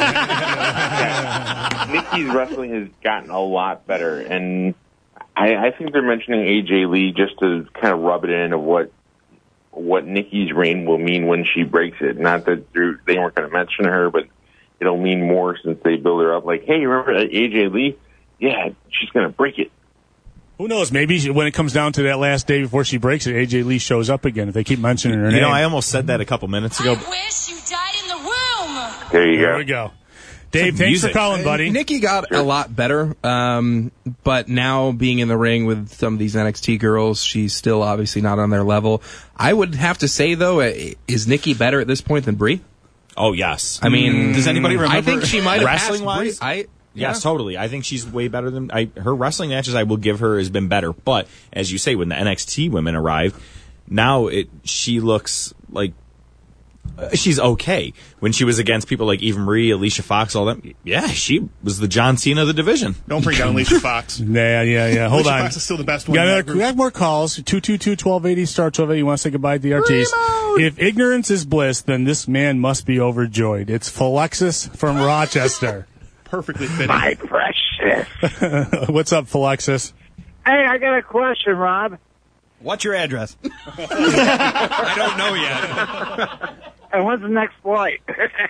Nikki's wrestling has gotten a lot better, and I, I think they're mentioning A J Lee just to kind of rub it in of what what Nikki's reign will mean when she breaks it. Not that they're- they weren't going to mention her, but it'll mean more since they build her up. Like, hey, remember A J Lee? Yeah, she's going to break it.
Who knows? Maybe she, when it comes down to that last day before she breaks it, A J Lee shows up again if they keep mentioning her
You
name.
know, I almost said that a couple minutes ago.
Wish you died in the womb.
There you
There
go.
we go. Dave,
Some
thanks
music.
for calling, buddy.
Nikki got a lot better, um, but now being in the ring with some of these N X T girls, she's still obviously not on their level. I would have to say, though, uh, is Nikki better at this point than Brie?
Oh, yes.
I mean,
does anybody remember?
I think she might have
wrestling
passed Brie.
wise.
I
Yes,
yeah.
totally. I think she's way better than I. Her wrestling matches, I will give her, has been better. But as you say, when the N X T women arrive, now it she looks like uh, she's okay. When she was against people like Eva Marie, Alicia Fox, all them, yeah, she was the John Cena of the division.
Don't bring down Alicia Fox.
Yeah, yeah, yeah. Hold
Alicia
on.
Fox is still the best one.
Got
in that
another,
group.
we have more calls. two two two, one two eight zero, star twelve eighty. You want to say goodbye to the artiste? If ignorance is bliss, then this man must be overjoyed. It's Philexis from Rochester.
Perfectly fitting.
My precious.
What's up, Philexis?
Hey, I got a question, Rob.
What's your address?
I don't know yet. And when's the next flight?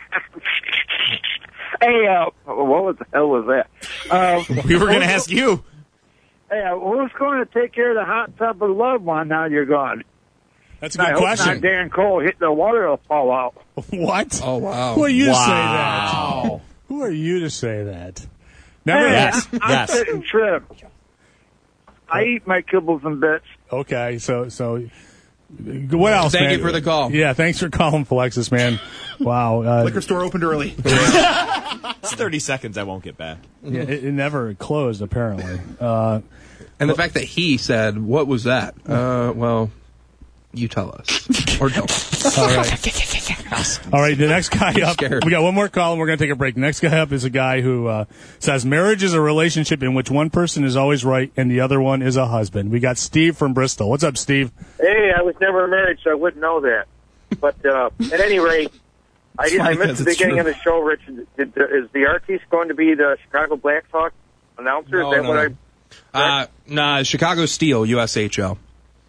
Hey, uh, what was the hell was that? Uh,
we were going to ask you.
Hey, uh, who's going to take care of the hot tub of love one now you're gone?
That's a good
I hope
question.
not Darren Cole hit the water will fall out.
What?
Oh, wow.
Who are you to say
Wow.
that? Who are you to say that? Never
Hey,
yes.
I'm
yes.
sitting trim. I eat my kibbles and bits.
Okay, so so what else?
Thank
man?
you for the call.
Yeah, thanks for calling, Philexis, man. Wow. Uh,
Liquor store opened early.
It's thirty seconds I won't get back.
Yeah, it, it never closed, apparently. Uh,
And the fact that he said, "What was that?" Uh, well, you tell us, or don't.
All right. All right, the next guy up.
Scared.
We got one more call, and we're going to take a break. The next guy up is a guy who uh, says marriage is a relationship in which one person is always right and the other one is a husband. We got Steve from Bristol. What's up, Steve?
Hey, I was never married, so I wouldn't know that. But uh, at any rate, I, did, I
funny
missed the
'cause it's
beginning
true.
of the show, Rich. Did, did, is the artiste going to be the Chicago Blackhawks announcer?
No,
is that
no,
what
no.
I...
Uh, nah, Chicago Steel, U S H L.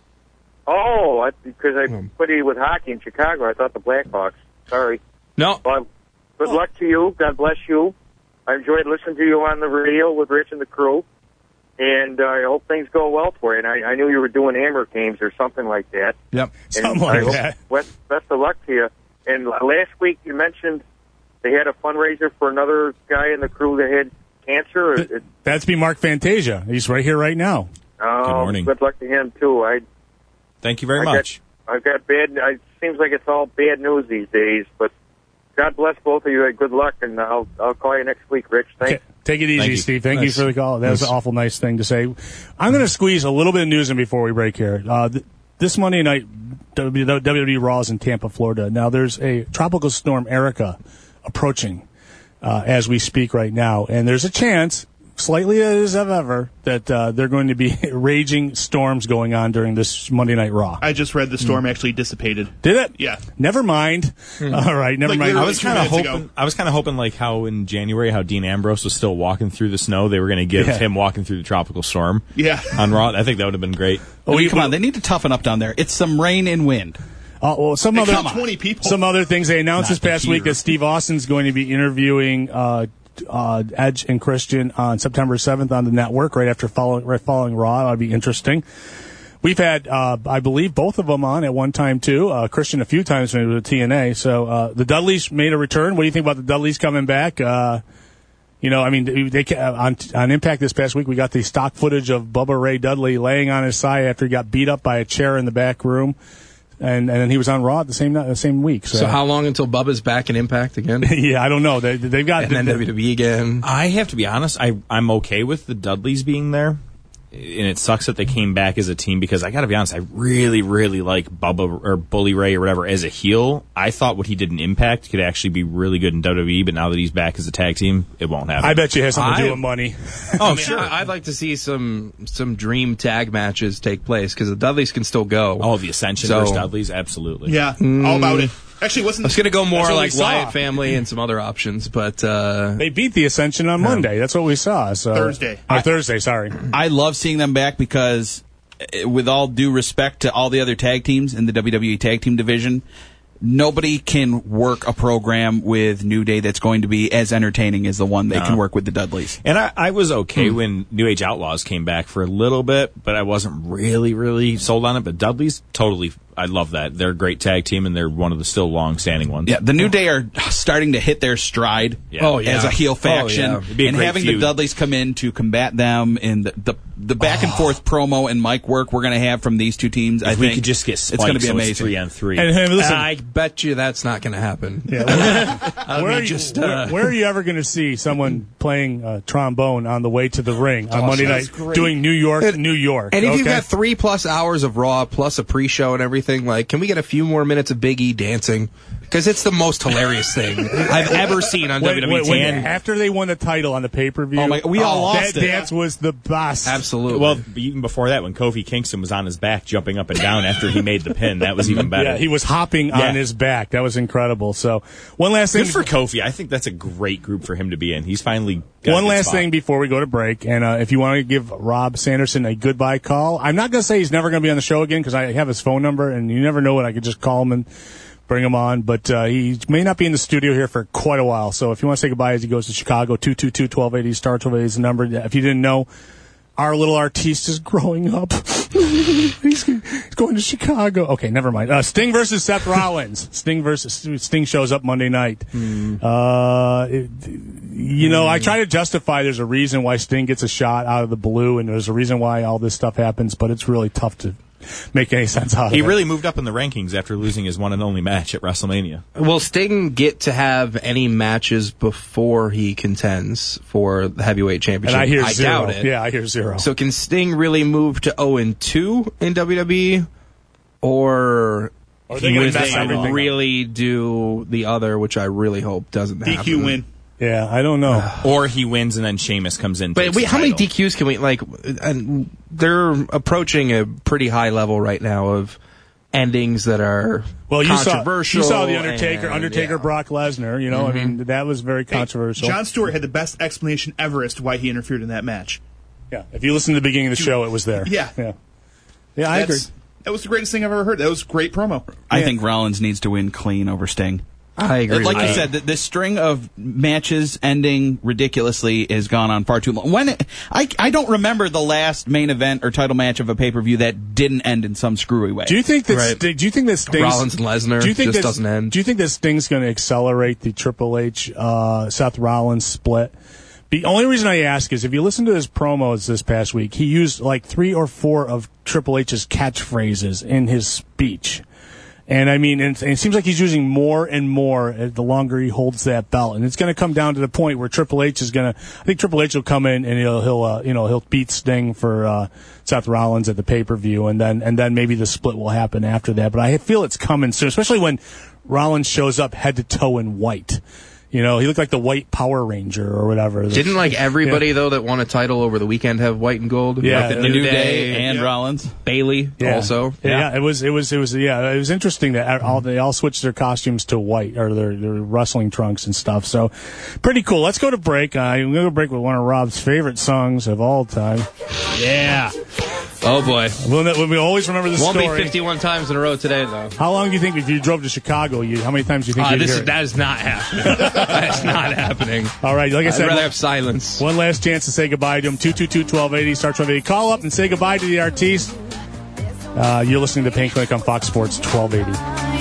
Oh, I, because I
Hmm.
put it with hockey in Chicago. I thought the Blackhawks. Sorry.
No.
Well, good luck to you. God bless you. I enjoyed listening to you on the radio with Rich and the crew. And uh, I hope things go well for you. And I, I knew you were doing Hammer games or something like that.
Yep.
And
Something
I
like
hope
that.
Best, best of luck to you. And last week you mentioned they had a fundraiser for another guy in the crew that had cancer. It, it,
That's be Mark Fantasia. He's right here right now.
oh,
Good morning.
Good luck to him, too. I
Thank you very
I got-
much.
I've got bad. It seems like it's all bad news these days, but God bless both of you. Good luck, and I'll I'll call you next week, Rich. Thanks.
Take it easy,
Thank you.
Steve. Thank
Nice.
you for the call. That was
Nice.
an awful nice thing to say. I'm going to squeeze a little bit of news in before we break here. Uh, th- this Monday night, W W E Raw is in Tampa, Florida. Now, there's a tropical storm, Erica, approaching uh, as we speak right now, and there's a chance, slightly as of ever, that uh, there are going to be raging storms going on during this Monday Night Raw.
I just read the storm actually dissipated.
Did it?
Yeah.
Never mind. All right, never
Like
mind.
literally
I was
two
kind of
minutes
hoping.
ago.
I was kind of hoping, like how in January, how Dean Ambrose was still walking through the snow. They were going to give
Yeah.
him walking through the tropical storm.
Yeah.
On Raw. I think that would have been great.
Oh,
we-
come on, they need to toughen up down there. It's some rain and wind.
Uh, well, some
They
other
killed twenty people.
Some other things they announced
Not
this past
the
week
heater.
is Steve Austin's going to be interviewing uh, uh, Edge and Christian on September seventh on the network, right after following right following Raw. That'll be interesting. We've had, uh, I believe, both of them on at one time too. Uh, Christian a few times when he was at T N A. So uh, the Dudleys made a return. What do you think about the Dudleys coming back? Uh, you know, I mean, they, they on on Impact this past week, we got the stock footage of Bubba Ray Dudley laying on his side after he got beat up by a chair in the back room. And and then he was on Raw the same the same week. So,
So how long until Bubba's back in Impact again?
yeah, I don't know. They they've got
And then
they-
W W E again.
I have to be honest. I I'm okay with the Dudleys being there, and it sucks that they came back as a team because I got to be honest. I really really like Bubba or Bully Ray or whatever as a heel. I thought what he did in Impact could actually be really good in W W E, but now that he's back as a tag team, it won't happen.
I bet you it has something to do
I-
with money.
Oh, sure. I'd like to see some some dream tag matches take place because the Dudleys can still go.
Oh, the Ascension
So-
versus Dudleys, absolutely.
Yeah, all about it. Actually, wasn't
I was going to go more
That's what we
like
saw.
Wyatt Family and some other options, but uh,
They beat the Ascension on Monday. That's what we saw. So
Thursday.
Or Thursday, sorry.
I love seeing them back because, uh, with all due respect to all the other tag teams in the W W E tag team division, nobody can work a program with New Day that's going to be as entertaining as the one they
No.
can work with the Dudleys.
And I, I was okay
Hmm.
when New Age Outlaws came back for a little bit, but I wasn't really, really sold on it. But Dudleys, totally, I love that. They're a great tag team, and they're one of the still long-standing ones.
Yeah, the New Day are starting to hit their stride
Yeah. Oh,
yeah.
as a heel
Oh,
faction,
yeah.
It'd be a
and
great
having
feud.
the Dudleys come in to combat them in the the, the back and forth promo and mic work we're going to have from these two teams.
If
I
we
think
could just get
it's
Spike,
going to be
so
amazing.
it's three on three.
And, hey, listen,
I bet you that's not going to happen.
yeah,
I
where,
mean,
are you,
just,
where,
uh,
where are you ever going to see someone playing uh, trombone on the way to the ring on Monday night doing New York, New York?
And if
okay?
you've got three plus hours of Raw plus a pre-show and everything, like, can we get a few more minutes of Big E dancing? because it's the most hilarious thing I've ever seen on
Wait,
W W E
wait, wait,
T V.
after they won the title on the pay-per-view,
Oh my- we all lost
that
it.
dance was the best.
Absolutely.
Well, even before that, when Kofi Kingston was on his back jumping up and down after he made the pin, that was even better.
Yeah, he was hopping
Yeah.
on his back. That was incredible. So, one last thing.
Good for Kofi. I think that's a great group for him to be in. He's finally got
One
a good
last
spot.
thing before we go to break, and uh, if you want to give Rob Sanderson a goodbye call, I'm not going to say he's never going to be on the show again because I have his phone number, and you never know when I could just call him and bring him on. But uh, he may not be in the studio here for quite a while. So if you want to say goodbye as he goes to Chicago, two two two, one two eight zero, star twelve eighty is the number. If you didn't know, our little artiste is growing up. he's, he's going to Chicago. Okay, never mind. Uh, Sting versus Seth Rollins. Sting versus Sting shows up Monday night.
Mm.
Uh, it, you know, mm. I try to justify there's a reason why Sting gets a shot out of the blue, and there's a reason why all this stuff happens, but it's really tough to make any sense out of
He
it.
really moved up in the rankings after losing his one and only match at WrestleMania.
Will Sting get to have any matches before he contends for the heavyweight championship?
And I hear zero.
doubt it.
Yeah, I hear zero.
So can Sting really move to oh and two in W W E, or
Or they gonna
would
mess
they
everything
really do the other, which I really hope doesn't
D
happen?
Q win.
Yeah, I don't know.
Or he wins and then Sheamus comes in.
But
takes
wait,
the
how many
title.
D Qs can we like? And they're approaching a pretty high level right now of endings that are
Well, you saw
controversial.
you saw the Undertaker,
and,
Undertaker,
yeah.
Brock Lesnar. You know, I mean, that was very controversial.
John Stewart had the best explanation ever as to why he interfered in that match.
Yeah, if you listen to the beginning of the show, it was there.
Yeah.
yeah, yeah. I agree.
That's- That was the greatest thing I've ever heard. That was great promo.
I
Yeah.
think Rollins needs to win clean over Sting.
I agree.
Like
with
you
that.
said, the, this string of matches ending ridiculously has gone on far too long. When it, I I don't remember the last main event or title match of a pay per view that didn't end in some screwy way.
Do you think that?
Right.
Sti- do you think that Sting's,
Rollins and Lesnar
do you think
just
that-
doesn't end?
Do you think that Sting's going to accelerate the Triple H uh, Seth Rollins split? The only reason I ask is if you listen to his promos this past week, he used like three or four of Triple H's catchphrases in his speech. And I mean, and, and it seems like he's using more and more uh, the longer he holds that belt. And it's going to come down to the point where Triple H is going to, I think Triple H will come in and he'll, he'll, uh, you know, he'll beat Sting for, uh, Seth Rollins at the pay-per-view. And then, and then maybe the split will happen after that. But I feel it's coming soon, especially when Rollins shows up head to toe in white. You know, he looked like the white Power Ranger or whatever.
Didn't like everybody
yeah.
though that won a title over the weekend have white and gold?
Yeah,
like the,
the
New,
New
Day,
Day and
yeah.
Rollins.
Bailey
Yeah.
also.
Yeah. yeah, it was, it was, it was, yeah, it was interesting that all they all switched their costumes to white or their, their wrestling trunks and stuff. So, pretty cool. Let's go to break. Uh, I'm going to break with one of Rob's favorite songs of all time. Yeah.
Oh boy.
We'll, we'll always remember the
Won't
story.
be fifty-one times in a row today though.
How long do you think if you drove to Chicago? You how many times do you think
Uh,
you'd
this
hear
is,
it?
that is not happening. That's not happening.
All right, like I
I'd
said,
rather have silence.
one last chance to say goodbye to him. two two two, one two eight zero, star twelve eighty. Call up and say goodbye to the artiste. Uh, you're listening to Pain Clinic on Fox Sports twelve eighty.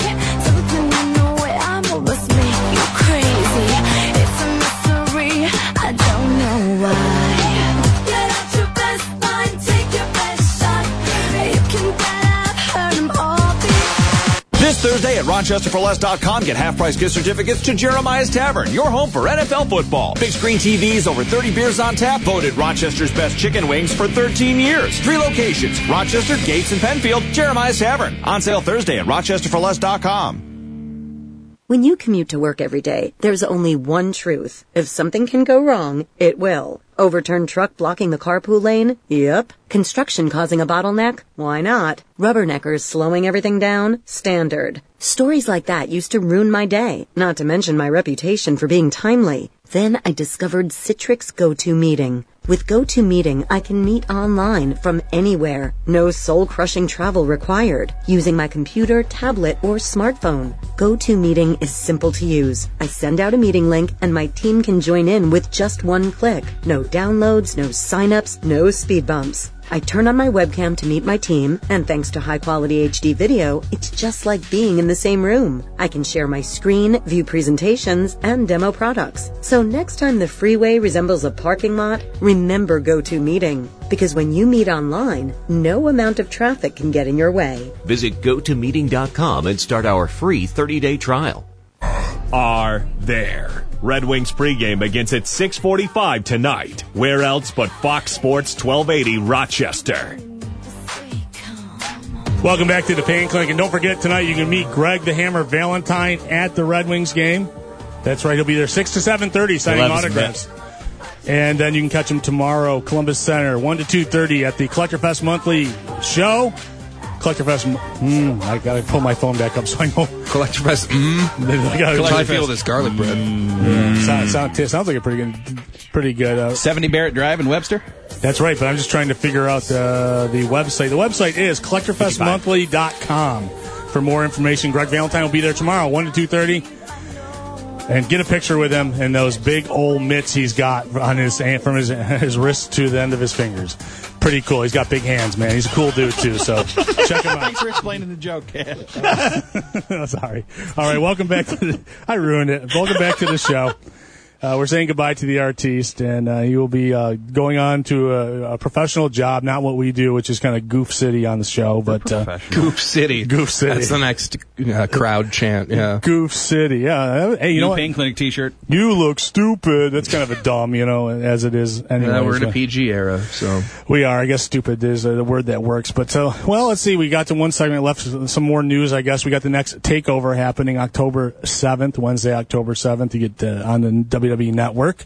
This Thursday at Rochester For Less dot com, get half-price gift certificates to Jeremiah's Tavern, your home for N F L football. Big screen T Vs, over thirty beers on tap, voted Rochester's best chicken wings for thirteen years. Three locations, Rochester, Gates, and Penfield. Jeremiah's Tavern, on sale Thursday at Rochester For Less dot com.
When you commute to work every day, there's only one truth. If something can go wrong, it will. Overturned truck blocking the carpool lane? Yep. Construction causing a bottleneck? Why not? Rubberneckers slowing everything down? Standard. Stories like that used to ruin my day, not to mention my reputation for being timely. Then I discovered Citrix GoToMeeting. With GoToMeeting, I can meet online from anywhere. No soul-crushing travel required. Using my computer, tablet, or smartphone. GoToMeeting is simple to use. I send out a meeting link and my team can join in with just one click. No downloads, no sign-ups, no speed bumps. I turn on my webcam to meet my team, and thanks to high-quality H D video, it's just like being in the same room. I can share my screen, view presentations, and demo products. So next time the freeway resembles a parking lot, remember GoToMeeting. Because when you meet online, no amount of traffic can get in your way.
Visit go to meeting dot com and start our free thirty-day trial.
Are there. Red Wings pregame begins at six forty-five tonight. Where else but Fox Sports twelve eighty Rochester.
Welcome back to the Pain Clinic. And don't forget, tonight you can meet Greg the Hammer Valentine at the Red Wings game. That's right. He'll be there six to seven thirty signing autographs. And then you can catch him tomorrow, Columbus Center, one to two thirty at the Collector Fest Monthly show. Collector Fest, mm, I got to pull my phone back up so I know.
Collector Fest, mm. I feel this garlic bread.
Mm. Yeah, sound, sound, sounds like a pretty good, pretty good. Uh,
seventy Barrett Drive in Webster?
That's right, but I'm just trying to figure out uh, the website. The website is collector fest monthly dot com for more information. Greg Valentine will be there tomorrow, one to two thirty. And get a picture with him and those big old mitts he's got on his from his his wrist to the end of his fingers. Pretty cool. He's got big hands, man. He's a cool dude too. So check him out.
Thanks for explaining the joke, Ken.
Sorry. All right, welcome back to the. I ruined it. Welcome back to the show. Uh, we're saying goodbye to the artiste, and uh, he will be uh, going on to a, a professional job, not what we do, which is kind of Goof City on the show. But uh,
Goof City.
Goof City.
That's the next uh, crowd chant, yeah.
Goof City, yeah. Hey, you
New
know what?
Pain Clinic t-shirt.
You look stupid. That's kind of a dumb, you know, as it is. Anyway,
yeah, we're in a P G era, so.
We are. I guess stupid is a word that works. But, so, well, let's see. We got to one segment left. Some more news, I guess. We got the next takeover happening October seventh, Wednesday, October seventh, to get uh, on the W W E Network.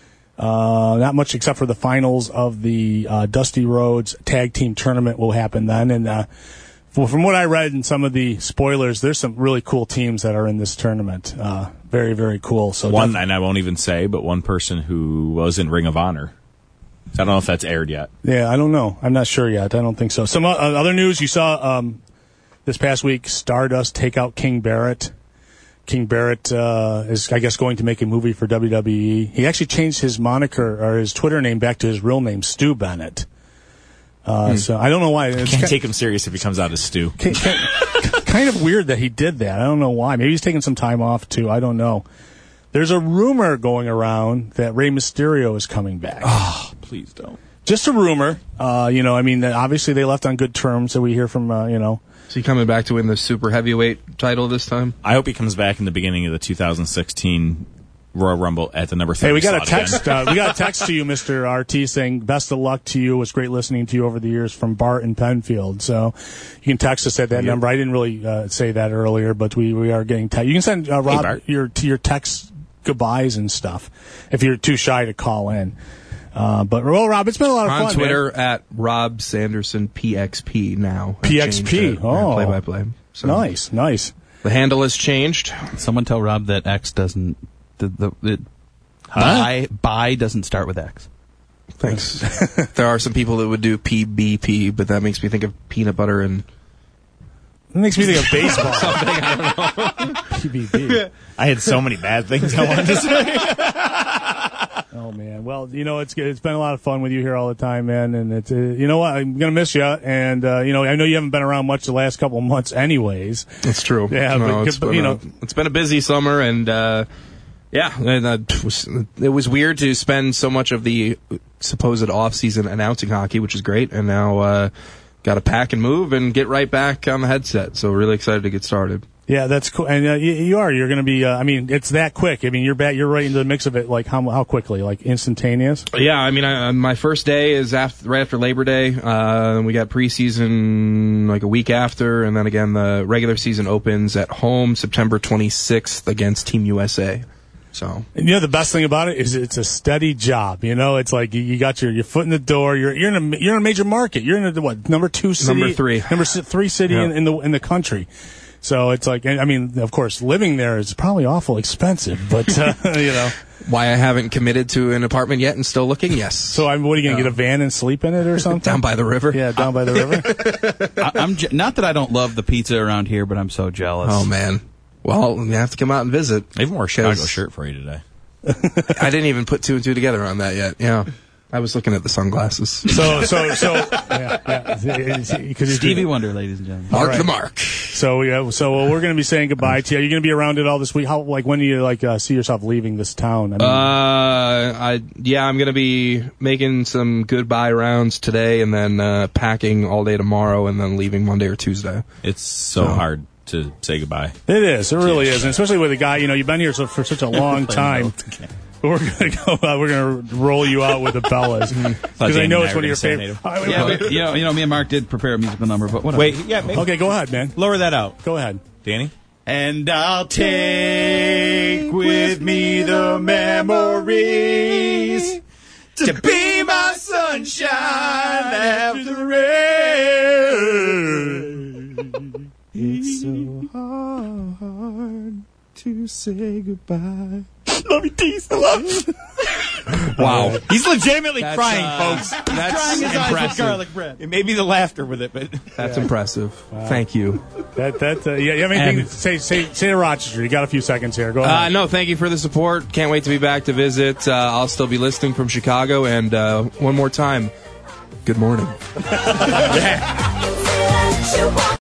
Uh, not much except for the finals of the uh, Dusty Rhodes Tag Team Tournament will happen then. And uh, well, from what I read in some of the spoilers, there's some really cool teams that are in this tournament. Uh, very, very cool. So
one, and I won't even say, but one person who was in Ring of Honor. I don't know if that's aired yet.
Yeah, I don't know. I'm not sure yet. I don't think so. Some uh, other news you saw um, this past week: Stardust take out King Barrett. King Barrett uh, is, I guess, going to make a movie for W W E. He actually changed his moniker or his Twitter name back to his real name, Stu Bennett. Uh, hmm. So I don't know why.
It's Can't kind, take him serious if he comes out as Stu.
Kind, kind of weird that he did that. I don't know why. Maybe he's taking some time off too. I don't know. There's a rumor going around that Rey Mysterio is coming back.
Oh, please don't.
Just a rumor. Uh, you know, I mean, obviously they left on good terms, so we hear from, uh, you know.
Is he coming back to win the super heavyweight title this time?
I hope he comes back in the beginning of the two thousand sixteen Royal Rumble at the number thirty.
Hey, we got a text. Uh, we got a text to you, Mister R T, saying best of luck to you. It was great listening to you over the years from Bart in Penfield. So you can text us at that yeah. number. I didn't really uh, say that earlier, but we, we are getting text. You can send uh, Rob hey, your to your text goodbyes and stuff if you're too shy to call in. Uh, but, well, Rob, it's been a lot of
on
fun.
On Twitter,
man.
at Rob Sanderson P X P now.
P X P, oh.
Play by play.
So nice, nice.
The handle has changed.
Someone tell Rob that X doesn't. The, the, it, huh? Buy, buy doesn't start with X.
Thanks. There are some people that would do P B P, but that makes me think of peanut butter and.
It makes me think of baseball.
Something, I don't know.
P B B.
I had so many bad things I wanted to say.
Oh man, well, you know, it's it's been a lot of fun with you here all the time, man, and it's uh, you know what, I'm gonna miss you, and uh, you know, I know you haven't been around much the last couple of months, anyways.
That's true.
Yeah,
no,
but,
it's
but
been
you
a,
know,
it's been a busy summer, and uh, yeah, and, uh, it, was, it was weird to spend so much of the supposed off season announcing hockey, which is great, and now uh, got to pack and move and get right back on the headset. So really excited to get started.
Yeah, that's cool. And uh, you, you are. You're going to be. Uh, I mean, it's that quick. I mean, you're back. You're right into the mix of it. Like how how quickly? Like instantaneous.
Yeah, I mean, I, my first day is after right after Labor Day. Uh, we got preseason like a week after, and then again the regular season opens at home September twenty-sixth against Team U S A. So,
and you know the best thing about it is it's a steady job. You know, it's like you, you got your, your foot in the door. You're you're in a you're in a major market. You're in a what number two city,
number three,
number three city yeah. in, in the in the country. So it's like, I mean, of course, living there is probably awful expensive, but, uh, you know.
Why I haven't committed to an apartment yet and still looking? Yes.
So I'm, what are you going to uh, get a van and sleep in it or something?
Down by the river.
Yeah, down by the river.
I, I'm je- not that I don't love the pizza around here, but I'm so jealous.
Oh, man. Well, you have to come out and visit.
I even wore a Chicago shirt for you today.
I didn't even put two and two together on that yet. Yeah. I was looking at the sunglasses.
So, so, so, yeah, yeah.
Stevie Wonder, ladies and gentlemen.
Mark
right.
the mark.
So, yeah, so uh, we're going to be saying goodbye to you. Are you going to be around it all this week? How, like, when do you, like, uh, see yourself leaving this town? I mean,
uh, I, yeah, I'm going to be making some goodbye rounds today and then, uh, packing all day tomorrow and then leaving Monday or Tuesday.
It's so, so. hard to say goodbye.
It is. It really is. And especially with a guy, you know, you've been here so, for such a long time. We're gonna go. Uh, we're gonna roll you out with the Bellas because I know it's one of your favorite.
Yeah, but, you know, you know, me and Mark did prepare a musical number, but whatever.
Wait, yeah, maybe.
Okay, go ahead, man.
Lower that out.
Go ahead,
Danny.
And I'll take with me the memories to be my sunshine after the rain. It's so hard to say goodbye. Love you, Tease. I love you.
Wow. He's legitimately
That's,
crying,
uh,
folks.
that's
He's crying his eyes with
impressive.
garlic bread. It may be the laughter with it, but
That's impressive. Thank you.
That that uh, yeah. You have anything
And-
to say? Say say to Rochester. You got a few seconds here. Go ahead.
Uh, no, thank you for the support. Can't wait to be back to visit. Uh, I'll still be listening from Chicago. And uh, one more time, good morning.